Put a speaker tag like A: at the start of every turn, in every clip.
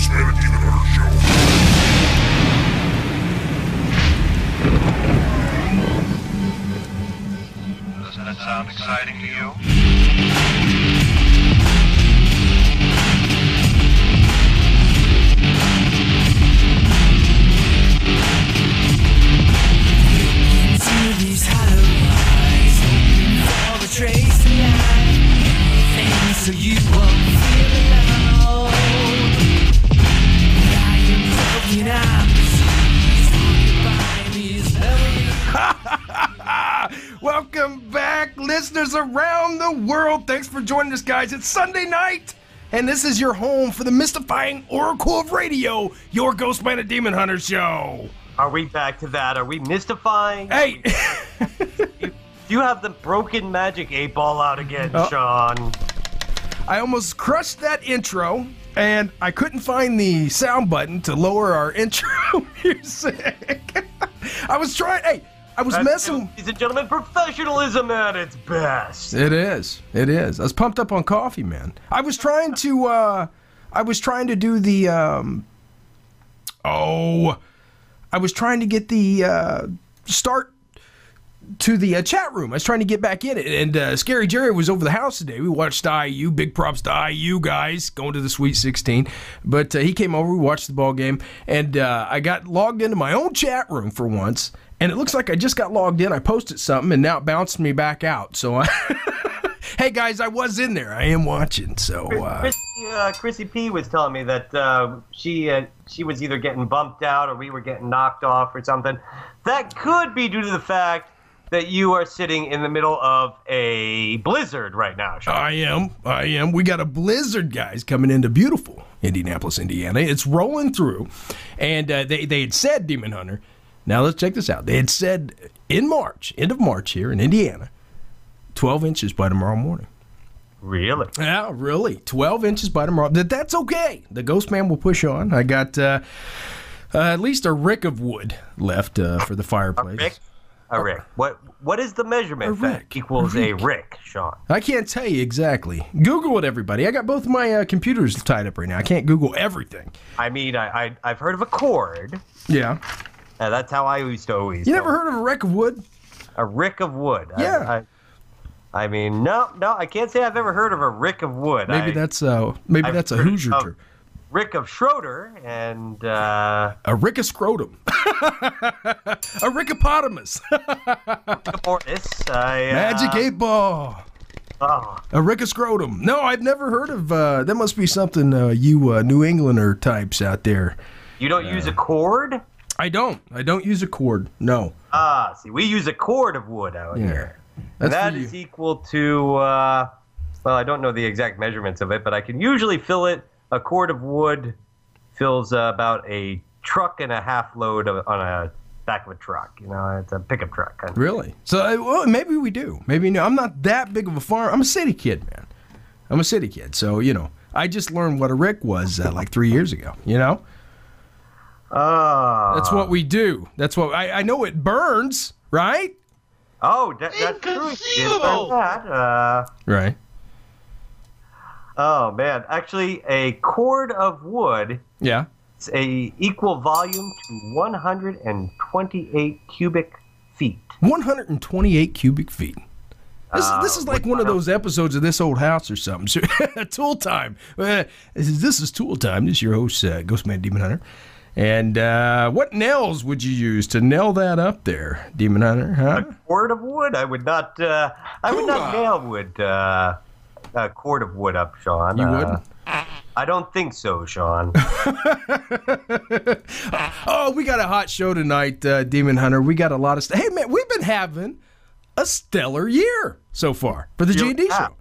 A: Ghostman and Demon Hunter Show.
B: Doesn't that sound exciting to you?
C: Into these hollow eyes, hoping for the trace of life, things so you won't feel alone. I am broken, I'm diseased, haunted by these memories.
D: Welcome back, listeners around the world. Thanks for joining us, guys. It's Sunday night, and this is your home for the mystifying Oracle of Radio, your Ghostman and Demon Hunter Show.
E: Are we back to that? Are we mystifying?
D: Hey!
E: You have the broken magic 8-ball out again, Sean.
D: I almost crushed that intro, and I couldn't find the sound button to lower our intro music. I was trying. Hey, I was messing.
E: Ladies and gentlemen, professionalism at its best.
D: It is. It is. I was pumped up on coffee, man. I was trying to do the. I was trying to get the start to the chat room. I was trying to get back in it, and Scary Jerry was over the house today. We watched IU. Big props to IU guys going to the Sweet 16. But he came over. We watched the ball game, and I got logged into my own chat room for once. And it looks like I just got logged in. I posted something, and now it bounced me back out. So, hey guys, I was in there. I am watching. So,
E: Chrissy P was telling me that she was either getting bumped out or we were getting knocked off or something. That could be due to the fact that you are sitting in the middle of a blizzard right now, Sean.
D: I am. We got a blizzard, guys, coming into beautiful Indianapolis, Indiana. It's rolling through, and they had said, Demon Hunter. Now let's check this out. They had said in March, end of March here in Indiana, 12 inches by tomorrow morning.
E: Really?
D: Yeah, really. 12 inches by tomorrow. That's okay. The Ghost Man will push on. I got at least a rick of wood left for the fireplace.
E: A rick. What is the measurement that equals a rick, Sean?
D: I can't tell you exactly. Google it, everybody. I got both of my computers tied up right now. I can't Google everything.
E: I mean, I've heard of a cord.
D: Yeah.
E: That's how I used to always.
D: You never heard of a rick of wood?
E: A rick of wood.
D: Yeah.
E: I mean, no, I can't say I've ever heard of a rick of wood.
D: Maybe that's a Hoosier term.
E: Rick of Schroeder and
D: a rick of scrotum. A rickopotamus. Magic 8-ball.
E: Oh.
D: A rick of scrotum. No, I've never heard of. That must be something you New Englander types out there.
E: You don't use a cord?
D: I don't use a cord. No.
E: See, we use a cord of wood out here. And that is equal to, well, I don't know the exact measurements of it, but I can usually fill it. A cord of wood fills about a truck and a half load on a back of a truck. You know, it's a pickup truck. Kind of.
D: Really? So, well, maybe we do. Maybe no. I'm not that big of a farmer. I'm a city kid, man. I'm a city kid. So, you know, I just learned what a rick was like 3 years ago, you know? That's what we do. That's what I know. It burns, right?
E: Oh, that's true.
D: Right.
E: Oh man, actually, a cord of wood.
D: Yeah.
E: It's a equal volume to 128 cubic feet.
D: 128 cubic feet. This is like one of those episodes of This Old House or something. Tool time. This is Tool time. This is your host, Ghostman Demon Hunter. And what nails would you use to nail that up there, Demon Hunter? Huh?
E: A cord of wood? I would not nail wood. A cord of wood up, Sean.
D: You wouldn't?
E: I don't think so, Sean.
D: Oh, we got a hot show tonight, Demon Hunter. We got a lot of stuff. Hey, man, we've been having a stellar year so far for the G&D show.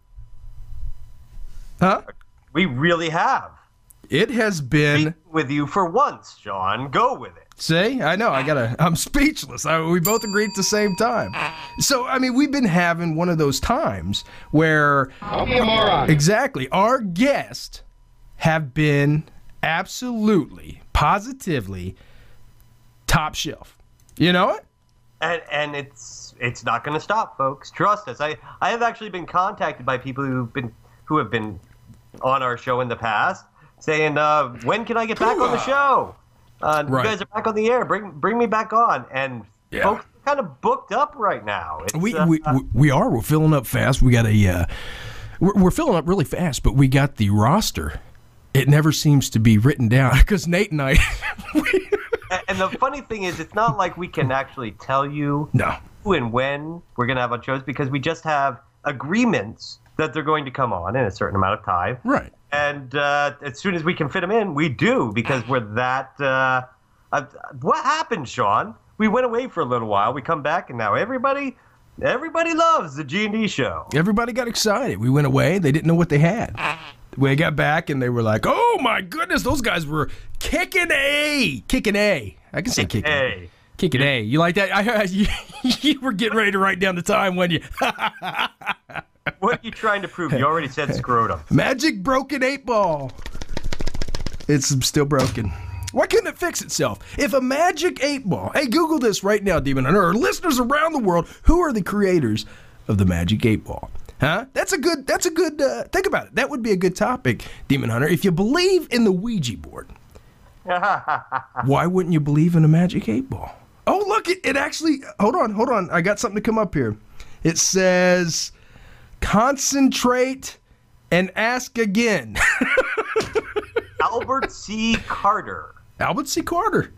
D: Huh?
E: We really have.
D: It has been
E: with you for once, Sean. Go with it.
D: See, I know. I'm speechless. We both agreed at the same time. So, I mean, we've been having one of those times where exactly our guests have been absolutely, positively top shelf. You know it?
E: And it's not going to stop, folks. Trust us. I have actually been contacted by people who have been on our show in the past saying, when can I get back on the show? You guys are back on the air. Bring me back on. And folks are kind of booked up right now.
D: We are. We're filling up fast. We got we're filling up really fast, but we got the roster. It never seems to be written down because Nate and I.
E: And the funny thing is, it's not like we can actually tell you who and when we're going to have on shows because we just have agreements that they're going to come on in a certain amount of time.
D: Right.
E: And as soon as we can fit them in, we do because we're that. What happened, Sean? We went away for a little while. We come back, and now everybody loves the G&D show.
D: Everybody got excited. We went away. They didn't know what they had. We got back, and they were like, oh, my goodness, those guys were kicking A. Kicking A. I can say kicking A. Kicking A. You like that? You were getting ready to write down the time, weren't you?
E: What are you trying to prove? You already said scrotum.
D: Magic broken 8-ball. It's still broken. Why couldn't it fix itself? If a magic 8-ball, hey, Google this right now, Demon Hunter, or listeners around the world, who are the creators of the magic 8-ball? Huh? That's a good, think about it. That would be a good topic, Demon Hunter. If you believe in the Ouija board, why wouldn't you believe in a magic 8-ball? Oh, look, it actually, hold on. I got something to come up here. It says, concentrate and ask again.
E: Albert C. Carter.
D: Albert C. Carter.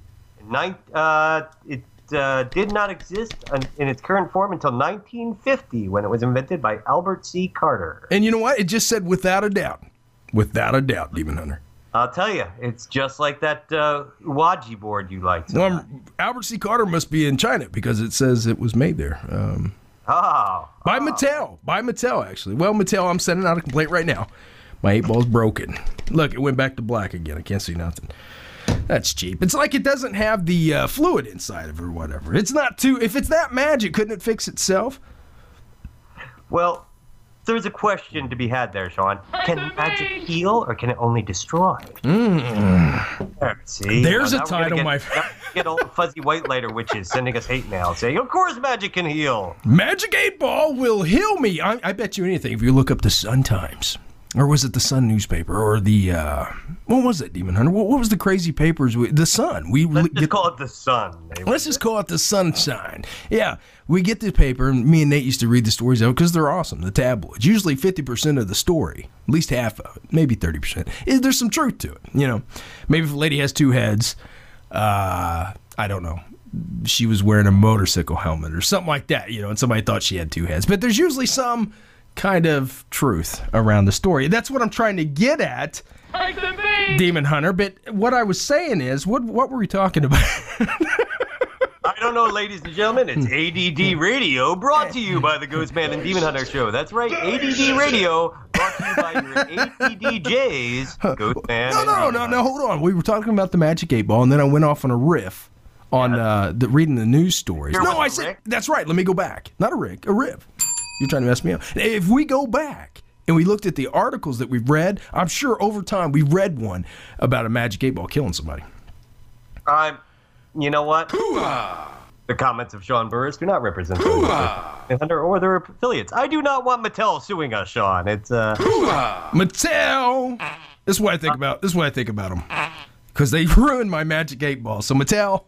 E: It did not exist in its current form until 1950 when it was invented by Albert C. Carter.
D: And you know what? It just said without a doubt. Without a doubt, Demon Hunter.
E: I'll tell you, it's just like that Ouija board you liked. So
D: well, Albert C. Carter must be in China because it says it was made there. By Mattel. By Mattel, actually. Well, Mattel, I'm sending out a complaint right now. My 8-ball's broken. Look, it went back to black again. I can't see nothing. That's cheap. It's like it doesn't have the fluid inside of it or whatever. It's not too... If it's that magic, couldn't it fix itself?
E: Well, there's a question to be had there, Sean. Can magic heal or can it only destroy? See?
D: There's a title, my friend.
E: Get old fuzzy white lighter witches sending us hate mail saying, of course magic can heal.
D: Magic 8-ball will heal me. I bet you anything if you look up the Sun Times. Or was it the Sun newspaper? Or the, what was it, Demon Hunter? What was the crazy papers? The Sun.
E: Let's just call it the Sun.
D: Let's just call it the Sunshine. Yeah, we get the paper, and me and Nate used to read the stories out because they're awesome, the tabloids. Usually 50% of the story, at least half of it, maybe 30%. There's some truth to it, you know. Maybe if a lady has 2 heads, I don't know. She was wearing a motorcycle helmet or something like that, you know, and somebody thought she had 2 heads. But there's usually some kind of truth around the story. That's what I'm trying to get at, Demon Hunter. But what I was saying is, what were we talking about?
E: I don't know, ladies and gentlemen. It's ADD Radio, brought to you by the Ghostman and Demon Hunter Show. That's right, ADD Radio, brought to you by your ADDJs, Ghostman.
D: No, hold on. We were talking about the Magic 8-ball, and then I went off on a riff on reading the news stories. No, I said, that's right. Let me go back. Not a riff, a riff. You're trying to mess me up. If we go back and we looked at the articles that we've read, I'm sure over time we read one about a Magic 8-ball killing somebody.
E: You know what? The comments of Sean Burris do not represent Hunter or their affiliates. I do not want Mattel suing us, Sean. It's
D: Mattel. This is what I think about. This is what I think about them. Because they ruined my Magic 8-ball. So Mattel,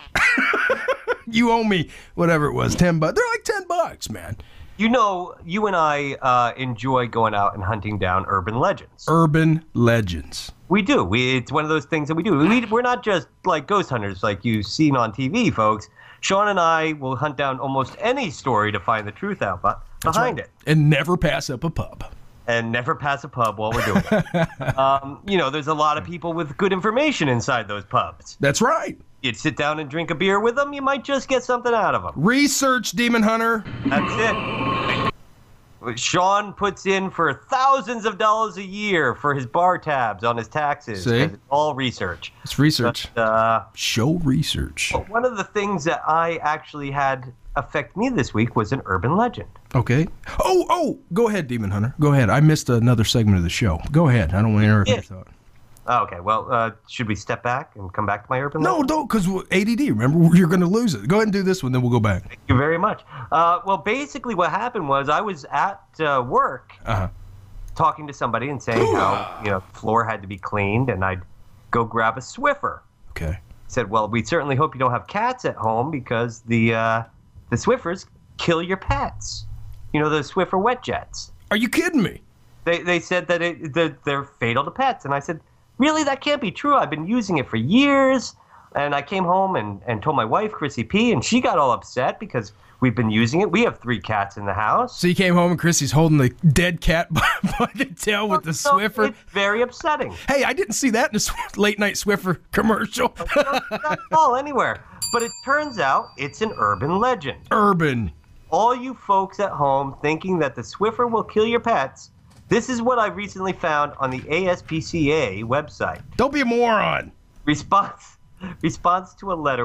D: you owe me whatever it was, $10. They're like $10, man.
E: You know, you and I enjoy going out and hunting down urban legends.
D: Urban legends.
E: We do. It's one of those things that we do. We're not just like ghost hunters like you've seen on TV, folks. Sean and I will hunt down almost any story to find the truth out behind it.
D: And never pass up a pub.
E: And never pass a pub while we're doing it. You know, there's a lot of people with good information inside those pubs.
D: That's right.
E: You'd sit down and drink a beer with them, you might just get something out of them.
D: Research, Demon Hunter.
E: That's it. Sean puts in for thousands of dollars a year for his bar tabs on his taxes.
D: See?
E: It's all research.
D: It's research.
E: But,
D: show research.
E: One of the things that I actually had affect me this week was an urban legend.
D: Okay. Oh, go ahead, Demon Hunter. Go ahead. I missed another segment of the show. Go ahead. I don't want to interrupt your thought.
E: Okay, well, should we step back and come back to my urban legend?
D: No, don't, because ADD, remember, you're going to lose it. Go ahead and do this one, then we'll go back.
E: Thank you very much. Well, basically what happened was I was at work talking to somebody and saying how, the floor had to be cleaned, and I'd go grab a Swiffer.
D: Okay.
E: Said, well, we certainly hope you don't have cats at home because the Swiffers kill your pets. The Swiffer wet jets.
D: Are you kidding me?
E: They said that they're fatal to pets. And I said, really? That can't be true. I've been using it for years. And I came home and told my wife, Chrissy P., and she got all upset because we've been using it. We have 3 cats in the house.
D: So you came home and Chrissy's holding the dead cat by the tail with the Swiffer?
E: It's very upsetting.
D: Hey, I didn't see that in a late-night Swiffer commercial.
E: Not all anywhere. But it turns out it's an urban legend.
D: Urban.
E: All you folks at home thinking that the Swiffer will kill your pets, this is what I recently found on the ASPCA website.
D: Don't be a moron. Response to a letter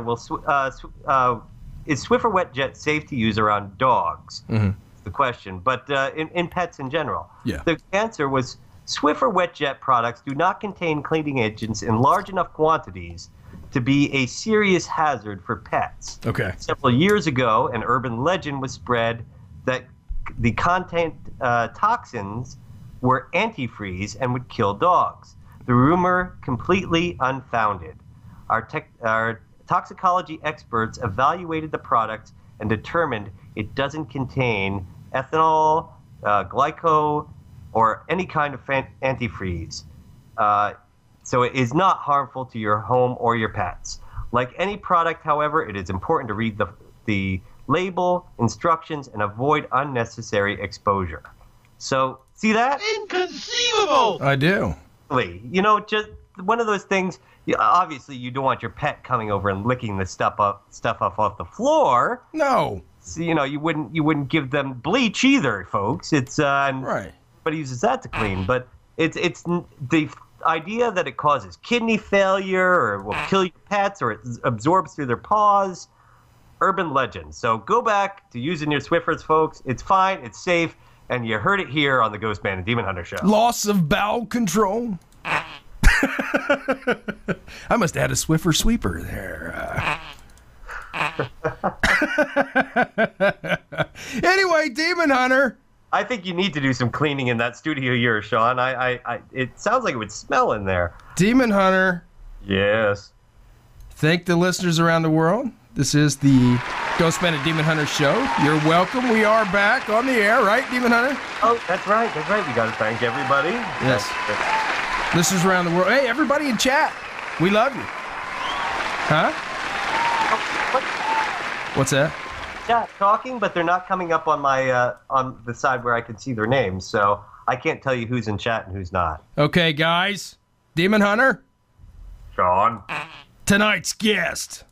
D: is Swiffer wet jet safe to use around dogs? Mm-hmm. The question, but in pets in general. Yeah.
E: The answer was Swiffer wet jet products do not contain cleaning agents in large enough quantities to be a serious hazard for pets.
D: Okay.
E: Several years ago, an urban legend was spread that the content toxins were antifreeze and would kill dogs. The rumor completely unfounded. Our toxicology experts evaluated the product and determined it doesn't contain ethanol, glyco, or any kind of antifreeze. So it is not harmful to your home or your pets. Like any product, however, it is important to read the label, instructions, and avoid unnecessary exposure. So, see that?
B: Inconceivable!
D: I do.
E: Just one of those things. Obviously, you don't want your pet coming over and licking the stuff off the floor.
D: No.
E: So, you wouldn't give them bleach either, folks. It's
D: right.
E: But uses that to clean. But it's the idea that it causes kidney failure or will kill your pets or it absorbs through their paws. Urban legend. So go back to using your Swiffers, folks. It's fine. It's safe. And you heard it here on the Ghost Man and Demon Hunter show. Loss
D: of bowel control. I must add a Swiffer sweeper there. Anyway, Demon Hunter.
E: I think you need to do some cleaning in that studio of yours, Sean. It sounds like it would smell in there.
D: Demon Hunter.
E: Yes.
D: Thank the listeners around the world. This is the Ghost Man and Demon Hunter show. You're welcome. We are back on the air, right, Demon Hunter?
E: Oh, that's right. That's right. We got to thank everybody.
D: Yes. Listeners around the world. Hey, everybody in chat. We love you. Huh? What's that?
E: Chat talking, but they're not coming up on my on the side where I can see their names, so I can't tell you who's in chat and who's not.
D: Okay, guys. Demon Hunter.
E: Sean.
D: Tonight's guest.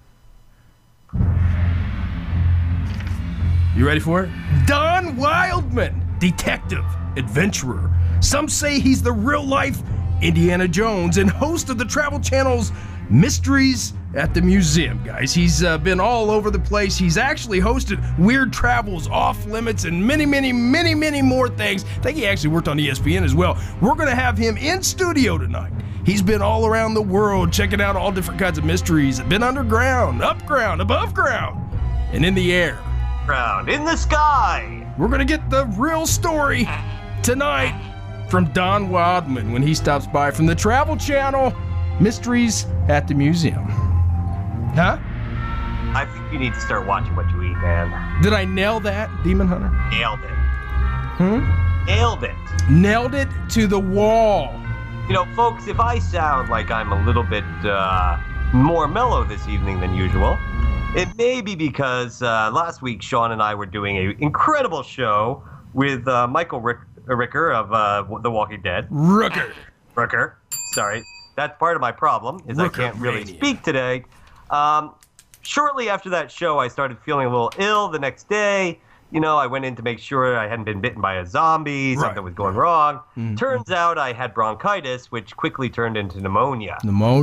D: You ready for it? Don Wildman, detective, adventurer. Some say he's the real-life Indiana Jones and host of the Travel Channel's Mysteries at the Museum, guys. He's been all over the place. He's actually hosted Weird Travels, Off Limits, and many, many, many, many more things. I think he actually worked on ESPN as well. We're going to have him in studio tonight. He's been all around the world checking out all different kinds of mysteries. Been underground, up ground, above ground, and in the air.
E: Ground, in the sky.
D: We're going to get the real story tonight from Don Wildman when he stops by from the Travel Channel, Mysteries at the Museum. Huh?
E: I think you need to start watching what you eat, man.
D: Did I nail that, Demon Hunter?
E: Nailed it. Nailed it.
D: Nailed it to the wall.
E: Folks, if I sound like I'm a little bit more mellow this evening than usual, it may be because last week Sean and I were doing an incredible show with Michael Rooker of The Walking Dead. Rooker. Sorry. That's part of my problem, is Rooker, I can't really speak today. Shortly after that show, I started feeling a little ill the next day. I went in to make sure I hadn't been bitten by a zombie, something was going wrong. Mm-hmm. Turns out I had bronchitis, which quickly turned into pneumonia.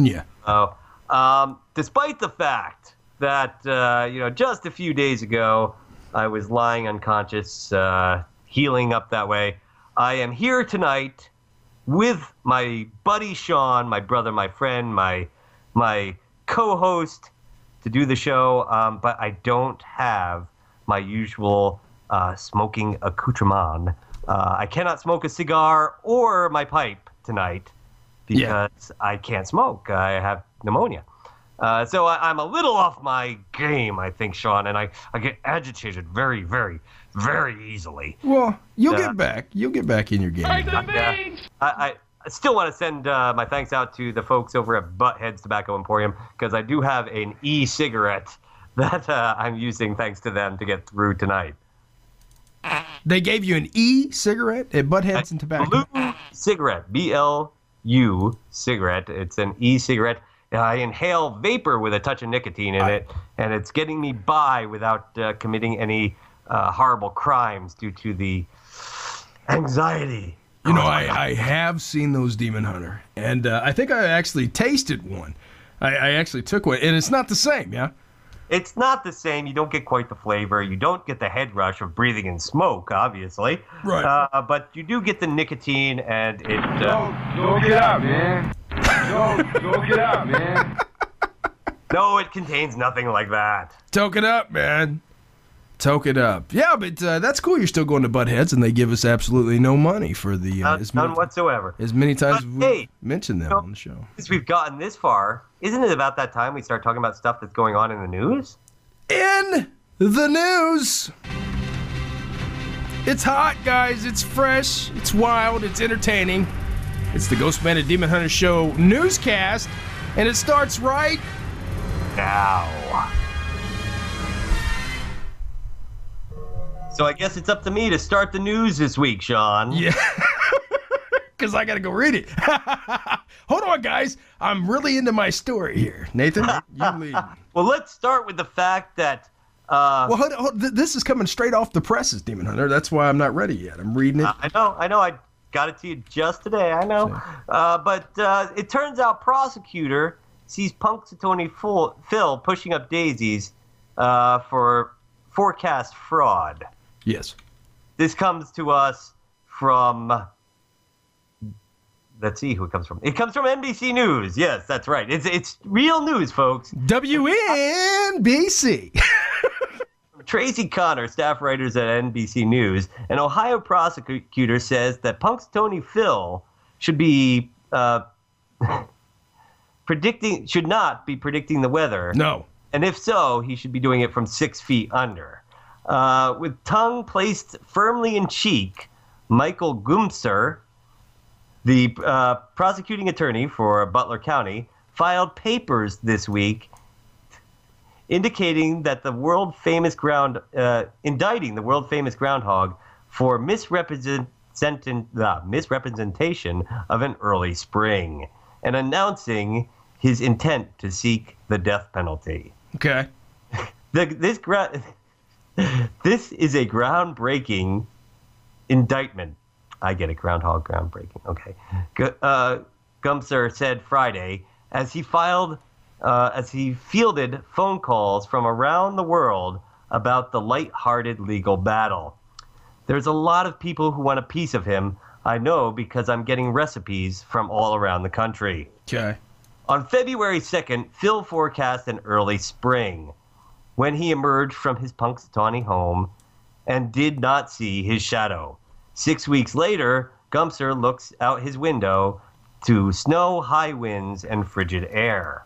E: Despite the fact that, just a few days ago, I was lying unconscious, healing up that way, I am here tonight with my buddy Sean, my brother, my friend, my co-host to do the show, but I don't have my usual smoking accoutrement I cannot smoke a cigar or my pipe tonight because I can't smoke. I have pneumonia. So I'm a little off my game, I think, Sean, and I get agitated very, very, very easily.
D: Well, you'll get back. You'll get back in your game.
E: I still want to send my thanks out to the folks over at Butthead's Tobacco Emporium because I do have an e-cigarette that I'm using thanks to them to get through tonight.
D: They gave you an e-cigarette at Butthead's and Tobacco?
E: Blue cigarette, BLU cigarette. It's an e-cigarette. I inhale vapor with a touch of nicotine in it, and it's getting me by without committing any horrible crimes due to the anxiety.
D: You know, I have seen those Demon Hunter, and I think I actually tasted one. I actually took one, and it's not the same, yeah?
E: It's not the same. You don't get quite the flavor. You don't get the head rush of breathing in smoke, obviously.
D: Right.
E: But you do get the nicotine, and it...
A: Don't get out, man. Don't get out, man.
E: No, it contains nothing like that.
D: Toke it up, man. Toke it up. Yeah, but that's cool. You're still going to Buttheads, and they give us absolutely no money for the...
E: none whatsoever.
D: As many times as we mention them
E: you know,
D: on the show.
E: Since we've gotten this far, isn't it about that time we start talking about stuff that's going on in the news?
D: In the news! It's hot, guys. It's fresh. It's wild. It's entertaining. It's the Ghost Bandit Demon Hunter Show newscast, and it starts right
E: now. So I guess it's up to me to start the news this week, Sean.
D: Yeah, because I got to go read it. Hold on, guys. I'm really into my story here. Nathan, you lead.
E: Well, let's start with the fact that...
D: well, hold on. This is coming straight off the presses, Demon Hunter. That's why I'm not ready yet. I'm reading it.
E: I know. I got it to you just today. I know. But it turns out prosecutor sees Punxsutawney Phil pushing up daisies for forecast fraud.
D: Yes.
E: This comes to us from... Let's see who it comes from. It comes from NBC News. Yes, that's right. It's real news, folks.
D: WNBC.
E: Tracy Connor, staff writers at NBC News, an Ohio prosecutor says that Punxsutawney Phil should be should not be predicting the weather.
D: No.
E: And if so, he should be doing it from 6 feet under. With tongue placed firmly in cheek, Michael Gumser, the prosecuting attorney for Butler County, filed papers this week indicating that indicting the world-famous groundhog for misrepresentation of an early spring and announcing his intent to seek the death penalty.
D: Okay.
E: This is a groundbreaking indictment. I get it, groundhog, groundbreaking. Okay. Gumser said Friday as he fielded phone calls from around the world about the lighthearted legal battle. There's a lot of people who want a piece of him. I know because I'm getting recipes from all around the country.
D: Okay.
E: On February 2nd, Phil forecast an early spring when he emerged from his Punxsutawney home and did not see his shadow. 6 weeks later, Gumser looks out his window to snow, high winds, and frigid air.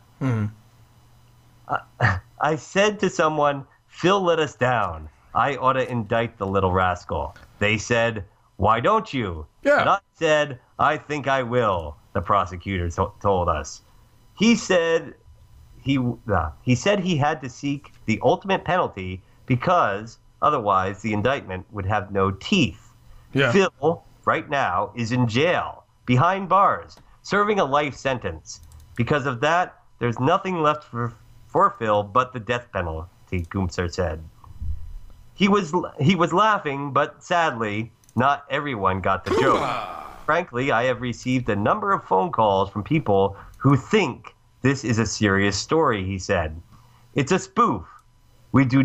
E: I said to someone, Phil let us down. I ought to indict the little rascal. They said, why don't you?
D: Yeah.
E: And I said, I think I will, the prosecutor told us. He said he had to seek the ultimate penalty because otherwise the indictment would have no teeth.
D: Yeah.
E: Phil, right now, is in jail, behind bars, serving a life sentence. Because of that, there's nothing left for Phil but the death penalty, Gumser said. He was laughing, but sadly, not everyone got the joke. Frankly, I have received a number of phone calls from people who think this is a serious story, he said. It's a spoof. We do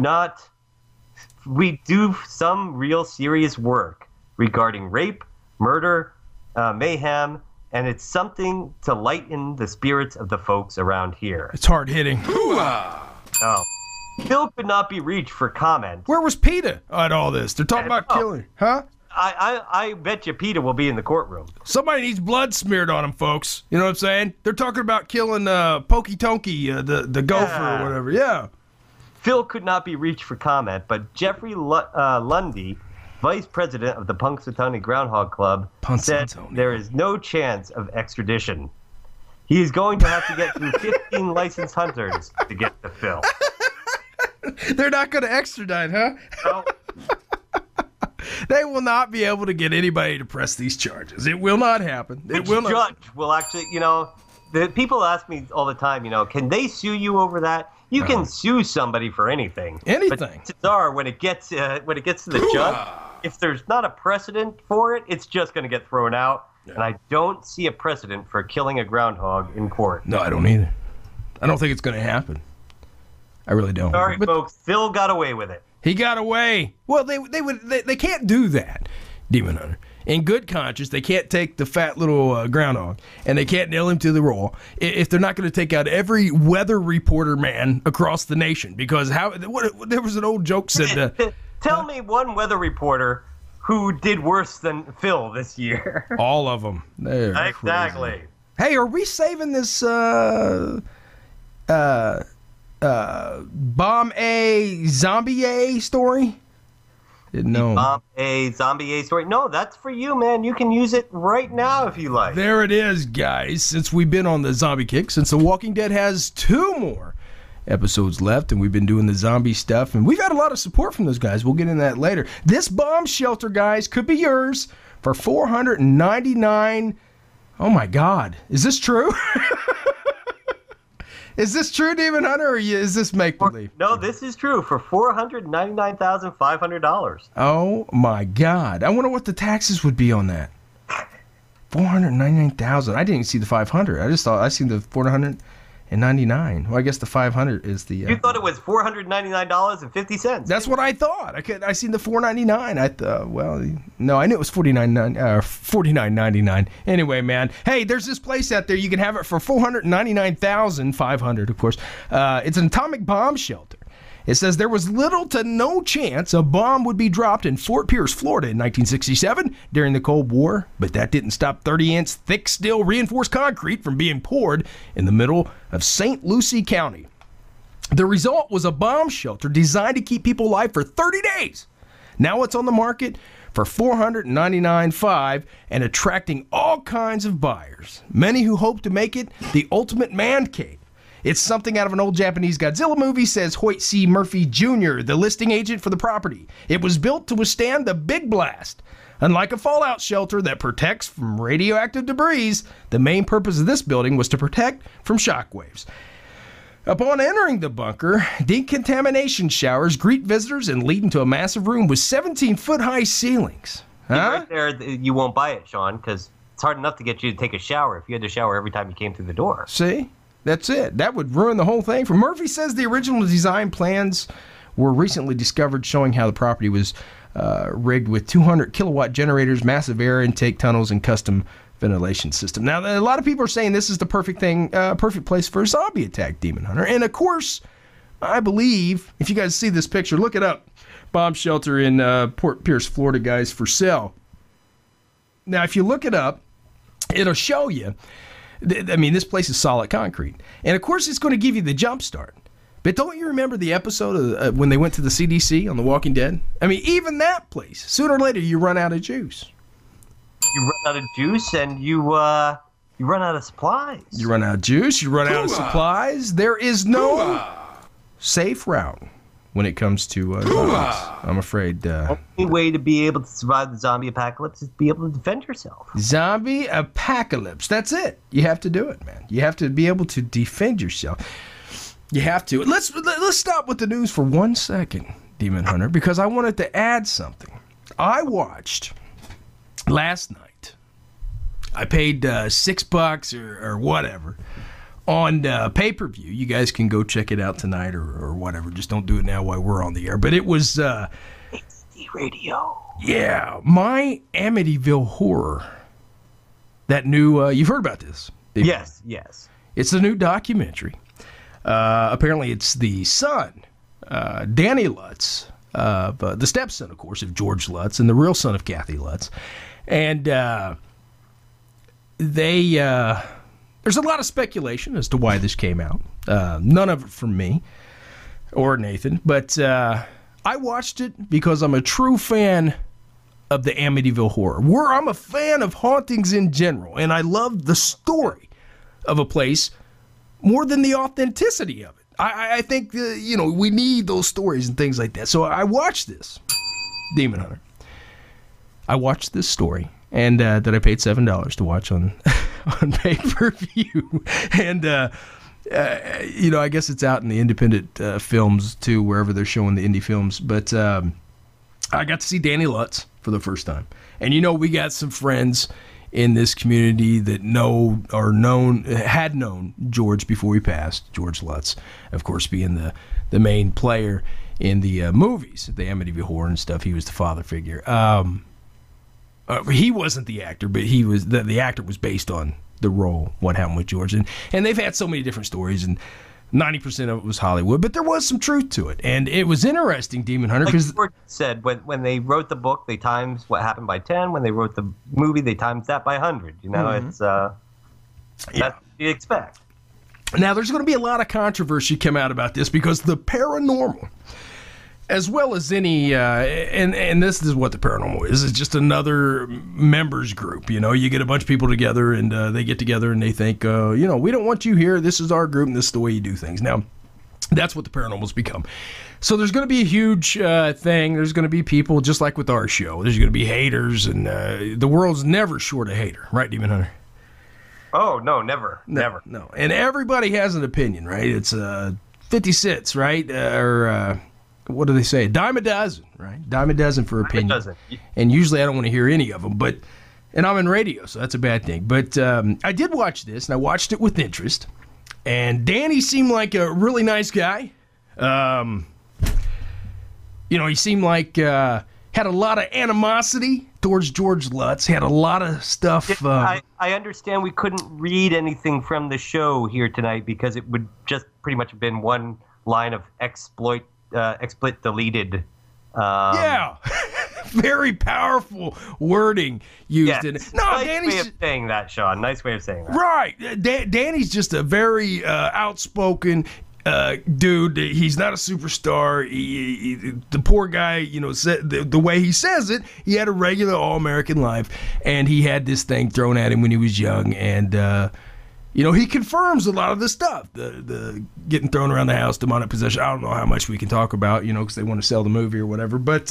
E: some real serious work regarding rape, murder, mayhem, and it's something to lighten the spirits of the folks around here.
D: It's hard hitting.
E: Oh. Phil could not be reached for comment.
D: Where was PETA at all this? They're talking about killing. Huh?
E: I bet you PETA will be in the courtroom.
D: Somebody needs blood smeared on him, folks. You know what I'm saying? They're talking about killing Pokey Tonky, the gopher or whatever. Yeah.
E: Phil could not be reached for comment, but Jeffrey Lundy, vice president of the Punxsutawney Groundhog Club, said there is no chance of extradition. He is going to have to get through 15 licensed hunters to get to Phil.
D: They're not going to extradite, huh?
E: No.
D: They will not be able to get anybody to press these charges. It will not happen.
E: Which judge will actually, the people ask me all the time, can they sue you over that? You can sue somebody for anything.
D: Anything.
E: But chances are, when it gets to the judge, if there's not a precedent for it, it's just going to get thrown out. Yeah. And I don't see a precedent for killing a groundhog in court.
D: No, I don't either. I don't think it's going to happen. I really don't.
E: Sorry, folks. Phil got away with it.
D: He got away. Well, they can't do that, Demon Hunter. In good conscience, they can't take the fat little groundhog, and they can't nail him to the roll if they're not going to take out every weather reporter man across the nation. Because there was an old joke said.
E: Tell me one weather reporter who did worse than Phil this year.
D: All of them. They're
E: exactly.
D: Crazy. Hey, are we saving this Bomb A Zombie A story? No.
E: Bomb A Zombie A story. No, that's for you, man. You can use it right now if you like.
D: There it is, guys. Since we've been on the zombie kick, since The Walking Dead has 2 more episodes left, and we've been doing the zombie stuff, and we've had a lot of support from those guys. We'll get into that later. This bomb shelter, guys, could be yours for $499. Oh my God, is this true? Is this true, Demon Hunter, or is this make believe?
E: No, this is true for $499,500.
D: Oh my God, I wonder what the taxes would be on that. $499,000. I didn't even see the 500. I just thought I seen the $499. Well, I guess the 500 is the.
E: You thought it was $499.50.
D: That's what I thought. I seen the $499. I thought, well, no, I knew it was $49.99. Anyway, man, hey, there's this place out there. You can have it for $499,500. Of course, it's an atomic bomb shelter. It says there was little to no chance a bomb would be dropped in Fort Pierce, Florida in 1967 during the Cold War, but that didn't stop 30-inch thick steel reinforced concrete from being poured in the middle of St. Lucie County. The result was a bomb shelter designed to keep people alive for 30 days. Now it's on the market for $499,500 and attracting all kinds of buyers, many who hope to make it the ultimate man cave. It's something out of an old Japanese Godzilla movie, says Hoyt C. Murphy Jr., the listing agent for the property. It was built to withstand the big blast. Unlike a fallout shelter that protects from radioactive debris, the main purpose of this building was to protect from shockwaves. Upon entering the bunker, decontamination showers greet visitors and lead into a massive room with 17-foot-high ceilings.
E: Right there, you won't buy it, Sean, because it's hard enough to get you to take a shower if you had to shower every time you came through the door.
D: See? That's it. That would ruin the whole thing. For Murphy says the original design plans were recently discovered showing how the property was rigged with 200 kilowatt generators, massive air intake tunnels, and custom ventilation system. Now, a lot of people are saying this is the perfect place for a zombie attack, Demon Hunter. And of course, I believe, if you guys see this picture, look it up. Bomb shelter in Port Pierce, Florida, guys, for sale. Now, if you look it up, it'll show you. I mean, this place is solid concrete. And, of course, it's going to give you the jump start. But don't you remember the episode of when they went to the CDC on The Walking Dead? I mean, even that place, sooner or later, you run out of juice.
E: You run out of juice and you run out of supplies.
D: You run out of juice, you run out of supplies. There is no safe route when it comes to zombies, I'm afraid.
E: The only way to be able to survive the zombie apocalypse is to be able to defend yourself.
D: Zombie apocalypse. That's it. You have to do it, man. You have to be able to defend yourself. You have to. Let's stop with the news for 1 second, Demon Hunter, because I wanted to add something. I watched last night. I paid $6 or whatever on pay-per-view. You guys can go check it out tonight or whatever. Just don't do it now while we're on the air. But it was
E: HD Radio.
D: Yeah, My Amityville Horror. That new you've heard about this?
E: Yes.
D: It's a new documentary. Apparently it's the son, Danny Lutz, of the stepson, of course, of George Lutz and the real son of Kathy Lutz. And there's a lot of speculation as to why this came out. None of it from me or Nathan, but I watched it because I'm a true fan of the Amityville Horror. I'm a fan of hauntings in general, and I love the story of a place more than the authenticity of it. I think, we need those stories and things like that. So I watched this, Demon Hunter. I watched this story, and that I paid $7 to watch on pay-per-view. And, I guess it's out in the independent films, too, wherever they're showing the indie films. But I got to see Danny Lutz for the first time. And, we got some friends in this community that had known George before he passed, George Lutz, of course, being the main player in the movies, the Amityville Horror and stuff. He was the father figure. He wasn't the actor, but he was the actor was based on the role, What Happened with George. And they've had so many different stories, and 90% of it was Hollywood, but there was some truth to it. And it was interesting, Demon Hunter, because
E: George said when they wrote the book, they times what happened by 10. When they wrote the movie, they times that by 100. It's that's what you expect.
D: Now, there's going to be a lot of controversy come out about this because the paranormal, as well as any, and this is what the paranormal is. It's just another members group. You get a bunch of people together, and they get together, and they think, we don't want you here. This is our group, and this is the way you do things. Now, that's what the paranormal's become. So there's going to be a huge thing. There's going to be people, just like with our show. There's going to be haters, and the world's never short a hater. Right, Demon Hunter?
E: Oh, no, never. Never.
D: No. And everybody has an opinion, right? It's 50 cents, right? What do they say? Dime a dozen, right? Dime a dozen for opinion.
E: Dime a dozen.
D: And usually I don't want to hear any of them, and I'm in radio, so that's a bad thing. But I did watch this, and I watched it with interest. And Danny seemed like a really nice guy. He seemed like had a lot of animosity towards George Lutz. Had a lot of stuff.
E: I understand we couldn't read anything from the show here tonight because it would just pretty much have been one line of exploit deleted.
D: Yeah. Very powerful wording used in it. No,
E: nice
D: Danny's
E: way of saying that, Sean. Nice way of saying that.
D: Right. Danny's just a very outspoken dude. He's not a superstar. The poor guy, said the way he says it, he had a regular all-American life, and he had this thing thrown at him when he was young, and he confirms a lot of the stuff, the getting thrown around the house, demonic possession. I don't know how much we can talk about, because they want to sell the movie or whatever. But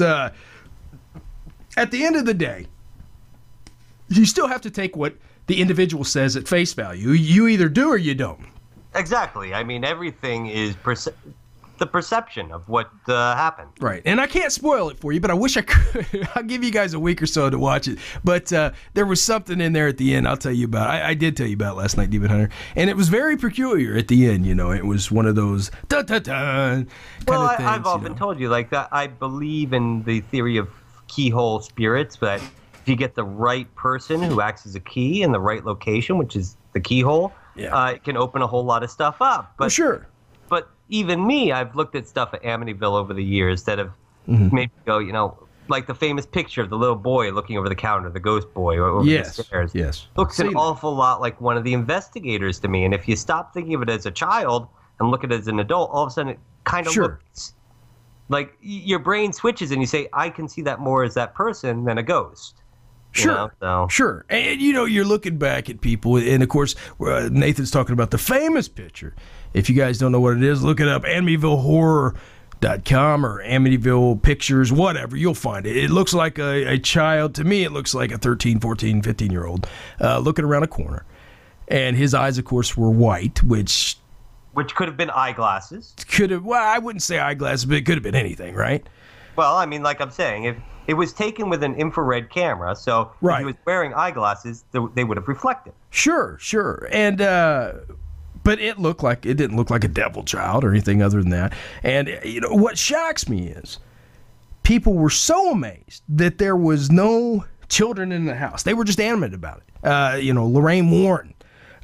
D: at the end of the day, you still have to take what the individual says at face value. You either do or you don't.
E: Exactly. I mean, everything is the perception of what happened.
D: Right. And I can't spoil it for you, but I wish I could. I'll give you guys a week or so to watch it. But there was something in there at the end I'll tell you about. I did tell you about last night, Demon Hunter. And it was very peculiar at the end. It was one of those dun-dun-dun kind of things.
E: I've often told you, like, that I believe in the theory of keyhole spirits, but if you get the right person who acts as a key in the right location, which is the keyhole, it can open a whole lot of stuff up. But,
D: sure.
E: But even me, I've looked at stuff at Amityville over the years that have made me go, like the famous picture of the little boy looking over the counter, the ghost boy over the stairs.
D: Yes.
E: Looks an awful lot like one of the investigators to me. And if you stop thinking of it as a child and look at it as an adult, all of a sudden it kind of looks like your brain switches and you say, I can see that more as that person than a ghost.
D: Sure, sure. And, you're looking back at people, and, of course, Nathan's talking about the famous picture. If you guys don't know what it is, look it up, AmityvilleHorror.com or Amityville Pictures, whatever. You'll find it. It looks like a child. To me, it looks like a 13, 14, 15-year-old looking around a corner. And his eyes, of course, were white, which
E: could have been eyeglasses.
D: I wouldn't say eyeglasses, but it could have been anything, right?
E: Well, I mean, like I'm saying, if it was taken with an infrared camera, so if he was wearing eyeglasses, they would have reflected. Sure.
D: And but it didn't look like a devil child or anything other than that. And what shocks me is people were so amazed that there was no children in the house. They were just animated about it. Lorraine Warren,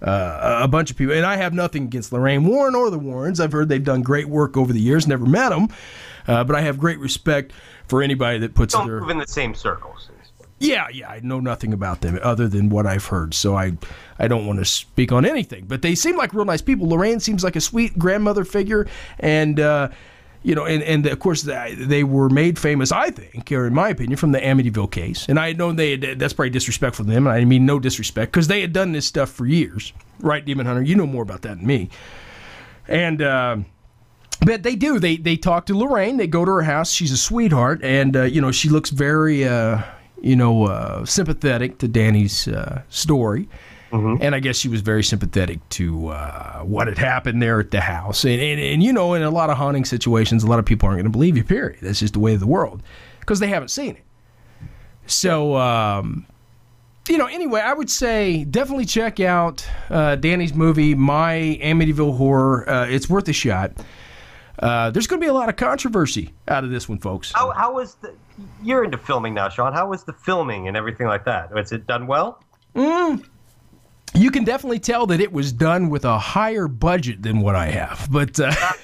D: a bunch of people. And I have nothing against Lorraine Warren or the Warrens. I've heard they've done great work over the years. Never met them, but I have great respect for anybody that puts
E: Don't
D: their...
E: move in the same circles.
D: Yeah, I know nothing about them other than what I've heard, so I don't want to speak on anything. But they seem like real nice people. Lorraine seems like a sweet grandmother figure, and and of course they were made famous, I think, or in my opinion, from the Amityville case. And I know that's probably disrespectful to them, and I mean no disrespect, because they had done this stuff for years, right, Demon Hunter? You know more about that than me. And but they do. They talk to Lorraine. They go to her house. She's a sweetheart, and she looks very sympathetic to Danny's story. Mm-hmm. And I guess she was very sympathetic to what had happened there at the house. And in a lot of haunting situations, a lot of people aren't going to believe you, period. That's just the way of the world because they haven't seen it. So, anyway, I would say definitely check out Danny's movie, My Amityville Horror. It's worth a shot. There's going to be a lot of controversy out of this one, folks.
E: How was you're into filming now, Sean. How was the filming and everything like that? Was it done well?
D: You can definitely tell that it was done with a higher budget than what I have. But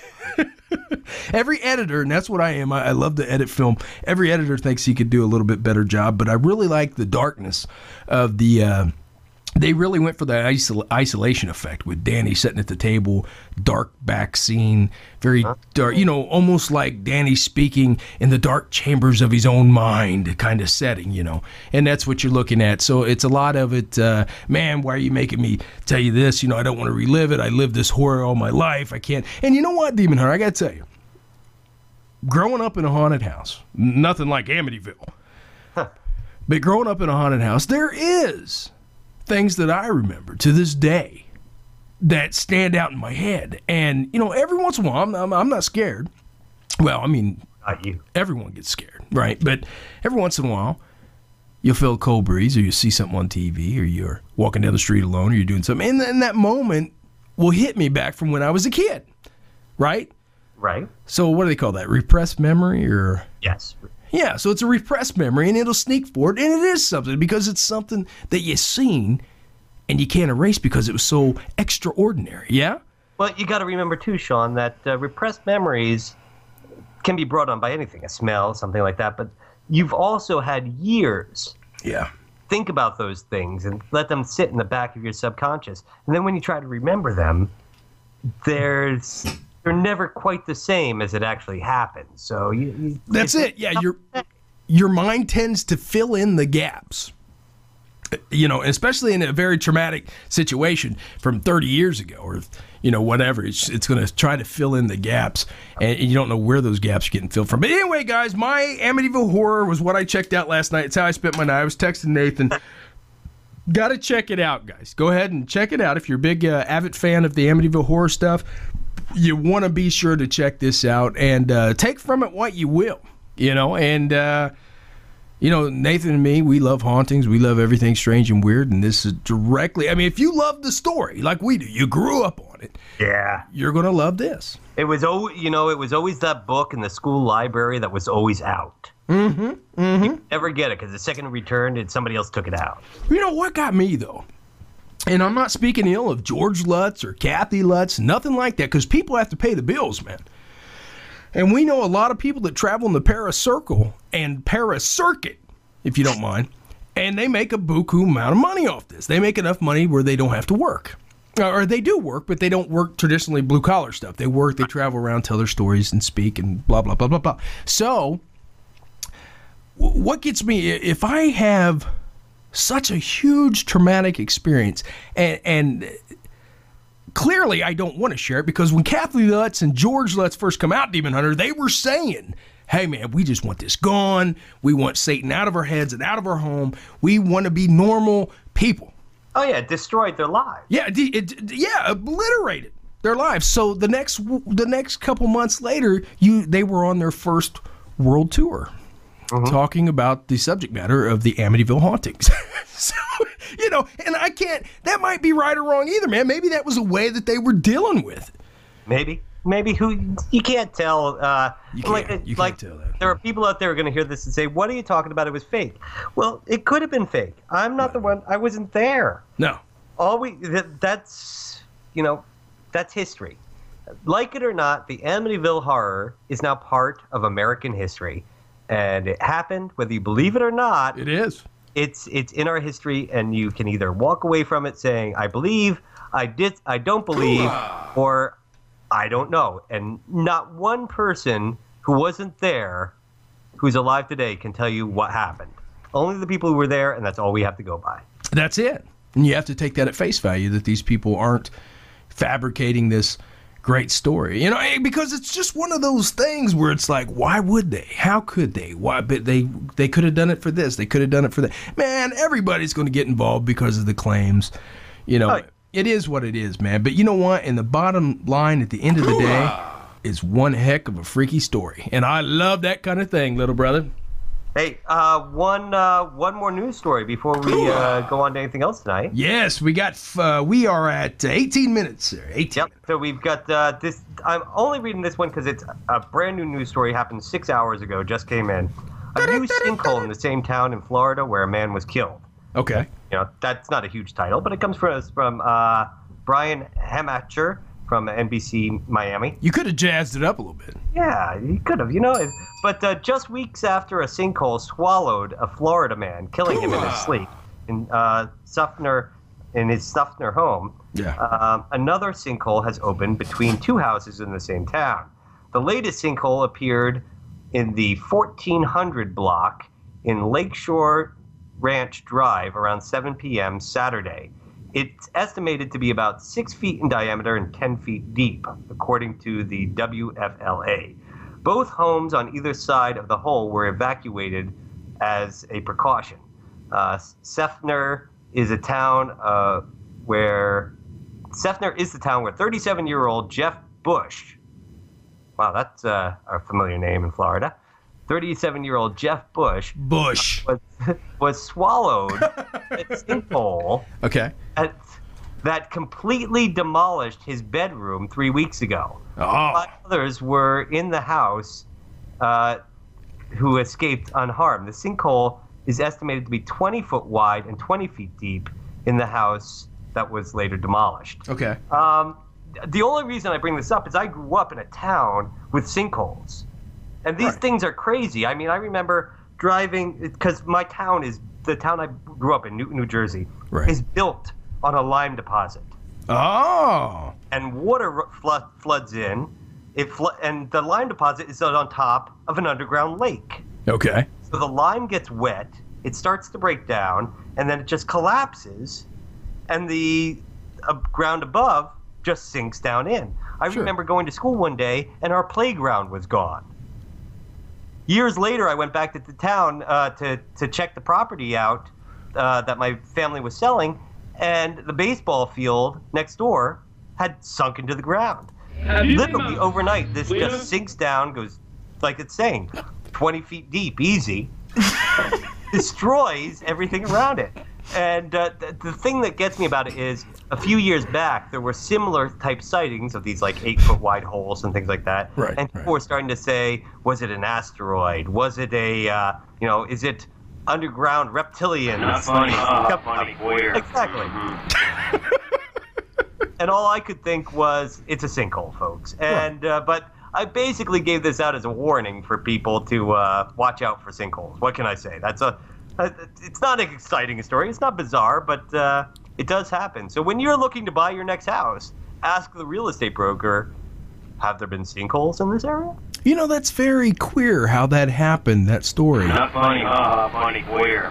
D: every editor, and that's what I am, I love to edit film. Every editor thinks he could do a little bit better job, but I really like the darkness of the... They really went for the isolation effect with Danny sitting at the table, dark back scene, very dark, almost like Danny speaking in the dark chambers of his own mind kind of setting, and that's what you're looking at. So it's a lot of it, man, why are you making me tell you this? I don't want to relive it. I lived this horror all my life. I can't. And you know what, Demon Hunter, I got to tell you, growing up in a haunted house, nothing like Amityville, but growing up in a haunted house, there is things that I remember to this day that stand out in my head. And, every once in a while, I'm not scared. Well, I mean,
E: not you.
D: Everyone gets scared, right? But every once in a while, you'll feel a cold breeze or you see something on TV or you're walking down the street alone or you're doing something. And then that moment will hit me back from when I was a kid, right?
E: Right.
D: So what do they call that? Repressed memory or?
E: Yes.
D: Yeah, so it's a repressed memory, and it'll sneak forward, and it is something because it's something that you've seen and you can't erase because it was so extraordinary, yeah?
E: Well, you got to remember, too, Sean, that repressed memories can be brought on by anything, a smell, something like that, but you've also had years.
D: Yeah.
E: Think about those things and let them sit in the back of your subconscious. And then when you try to remember them, they're never quite the same as it actually happened. So
D: that's it. Yeah, your mind tends to fill in the gaps. Especially in a very traumatic situation from 30 years ago or whatever. It's going to try to fill in the gaps, and you don't know where those gaps are getting filled from. But anyway, guys, My Amityville Horror was what I checked out last night. It's how I spent my night. I was texting Nathan. Got to check it out, guys. Go ahead and check it out if you're a big avid fan of the Amityville Horror stuff. You want to be sure to check this out and take from it what you will, and Nathan and me, we love hauntings. We love everything strange and weird, and this is directly, if you love the story like we do, you grew up on it.
E: Yeah.
D: You're going to love this.
E: It was always that book in the school library that was always out. Mm-hmm. Mm-hmm. You never get it because the second it returned, somebody else took it out.
D: What got me, though? And I'm not speaking ill of George Lutz or Kathy Lutz, nothing like that, because people have to pay the bills, man. And we know a lot of people that travel in the Paracircle and Paracircuit, if you don't mind, and they make a buku amount of money off this. They make enough money where they don't have to work. Or they do work, but they don't work traditionally blue-collar stuff. They travel around, tell their stories, and speak, and blah, blah, blah, blah, blah. So, what gets me, if I have such a huge traumatic experience, and clearly I don't want to share it, because when Kathy Lutz and George Lutz first come out, Demon Hunter, they were saying, hey man, we just want this gone. We want Satan out of our heads and out of our home. We want to be normal people.
E: Oh yeah, destroyed their lives.
D: Yeah, obliterated their lives. So the next couple months later, they were on their first world tour. Mm-hmm. Talking about the subject matter of the Amityville hauntings. So, and I can't, that might be right or wrong either, man. Maybe that was a way that they were dealing with it.
E: Maybe you can't tell.
D: You can't tell that.
E: There are people out there who are going to hear this and say, what are you talking about? It was fake. Well, it could have been fake. I'm not the one. I wasn't there.
D: No.
E: that's history. Like it or not, the Amityville Horror is now part of American history, and it happened whether you believe it or not.
D: It is.
E: It's in our history, and you can either walk away from it saying I believe, I don't believe, or I don't know. And not one person who wasn't there, who's alive today, can tell you what happened. Only the people who were there, and that's all we have to go by.
D: That's it. And you have to take that at face value, that these people aren't fabricating this great story. You know, because it's just one of those things where it's like, why would they? How could they? Why? But they could have done it for this. They could have done it for that. Man, everybody's going to get involved because of the claims. You know, it is what it is, man. But you know what? And the bottom line at the end of the day is one heck of a freaky story. And I love that kind of thing, little brother.
E: Hey, one more news story before we go on to anything else tonight.
D: Yes, we are at 18 minutes, sir. 18.
E: Yep. So we've got this. I'm only reading this one because it's a brand new news story. Happened 6 hours ago. Just came in. A new sinkhole in the same town in Florida where a man was killed.
D: Okay.
E: You know, that's not a huge title, but it comes from Brian Hamacher from NBC Miami.
D: You could have jazzed it up a little bit.
E: Yeah, you could have, But just weeks after a sinkhole swallowed a Florida man, killing him in his sleep in his Suffner home, another sinkhole has opened between two houses in the same town. The latest sinkhole appeared in the 1400 block in Lakeshore Ranch Drive around 7 p.m. Saturday. It's estimated to be about 6 feet in diameter and 10 feet deep, according to the WFLA. Both homes on either side of the hole were evacuated as a precaution. Seffner is the town where 37-year-old Jeff Bush. Wow, that's a familiar name in Florida. 37-year-old Jeff Bush was swallowed in a sinkhole.
D: Okay.
E: That completely demolished his bedroom 3 weeks ago.
D: Oh.
E: 5 others were in the house who escaped unharmed. The sinkhole is estimated to be 20 foot wide and 20 feet deep in the house that was later demolished.
D: Okay.
E: The only reason I bring this up is I grew up in a town with sinkholes. And these things are crazy. I mean, I remember driving, because the town I grew up in, Newton, New Jersey, is built on a lime deposit.
D: Oh.
E: And water floods in, and the lime deposit is on top of an underground lake.
D: Okay.
E: So the lime gets wet, it starts to break down, and then it just collapses, and the ground above just sinks down in. I remember going to school one day, and our playground was gone. Years later, I went back to the town to check the property out that my family was selling, and the baseball field next door had sunk into the ground. Literally overnight, this just sinks down, goes, like it's saying, 20 feet deep, easy, destroys everything around it. And the thing that gets me about it is, a few years back, there were similar type sightings of these like 8 foot wide holes and things like that. And people were starting to say, was it an asteroid? Was it is it underground reptilians?
A: Funny, weird.
E: Exactly. And all I could think was, it's a sinkhole, folks. And but I basically gave this out as a warning for people to watch out for sinkholes. What can I say? It's not an exciting story. It's not bizarre, but it does happen. So when you're looking to buy your next house, ask the real estate broker, have there been sinkholes in this area?
D: You know, that's very queer how that happened, that story.
A: Not funny, funny, queer.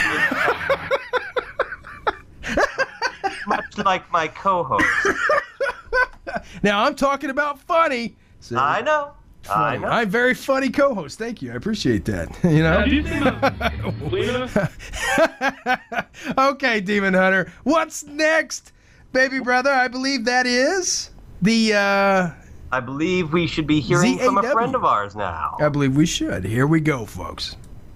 E: Much like my co-host.
D: Now, I'm talking about funny. So,
E: I know.
D: funny. I know. I'm very funny co-host. Thank you. I appreciate that. You know? Okay, Demon Hunter. What's next, baby brother? I believe that is the...
E: I believe we should be hearing from a friend of ours now.
D: I believe we should. Here we go, folks.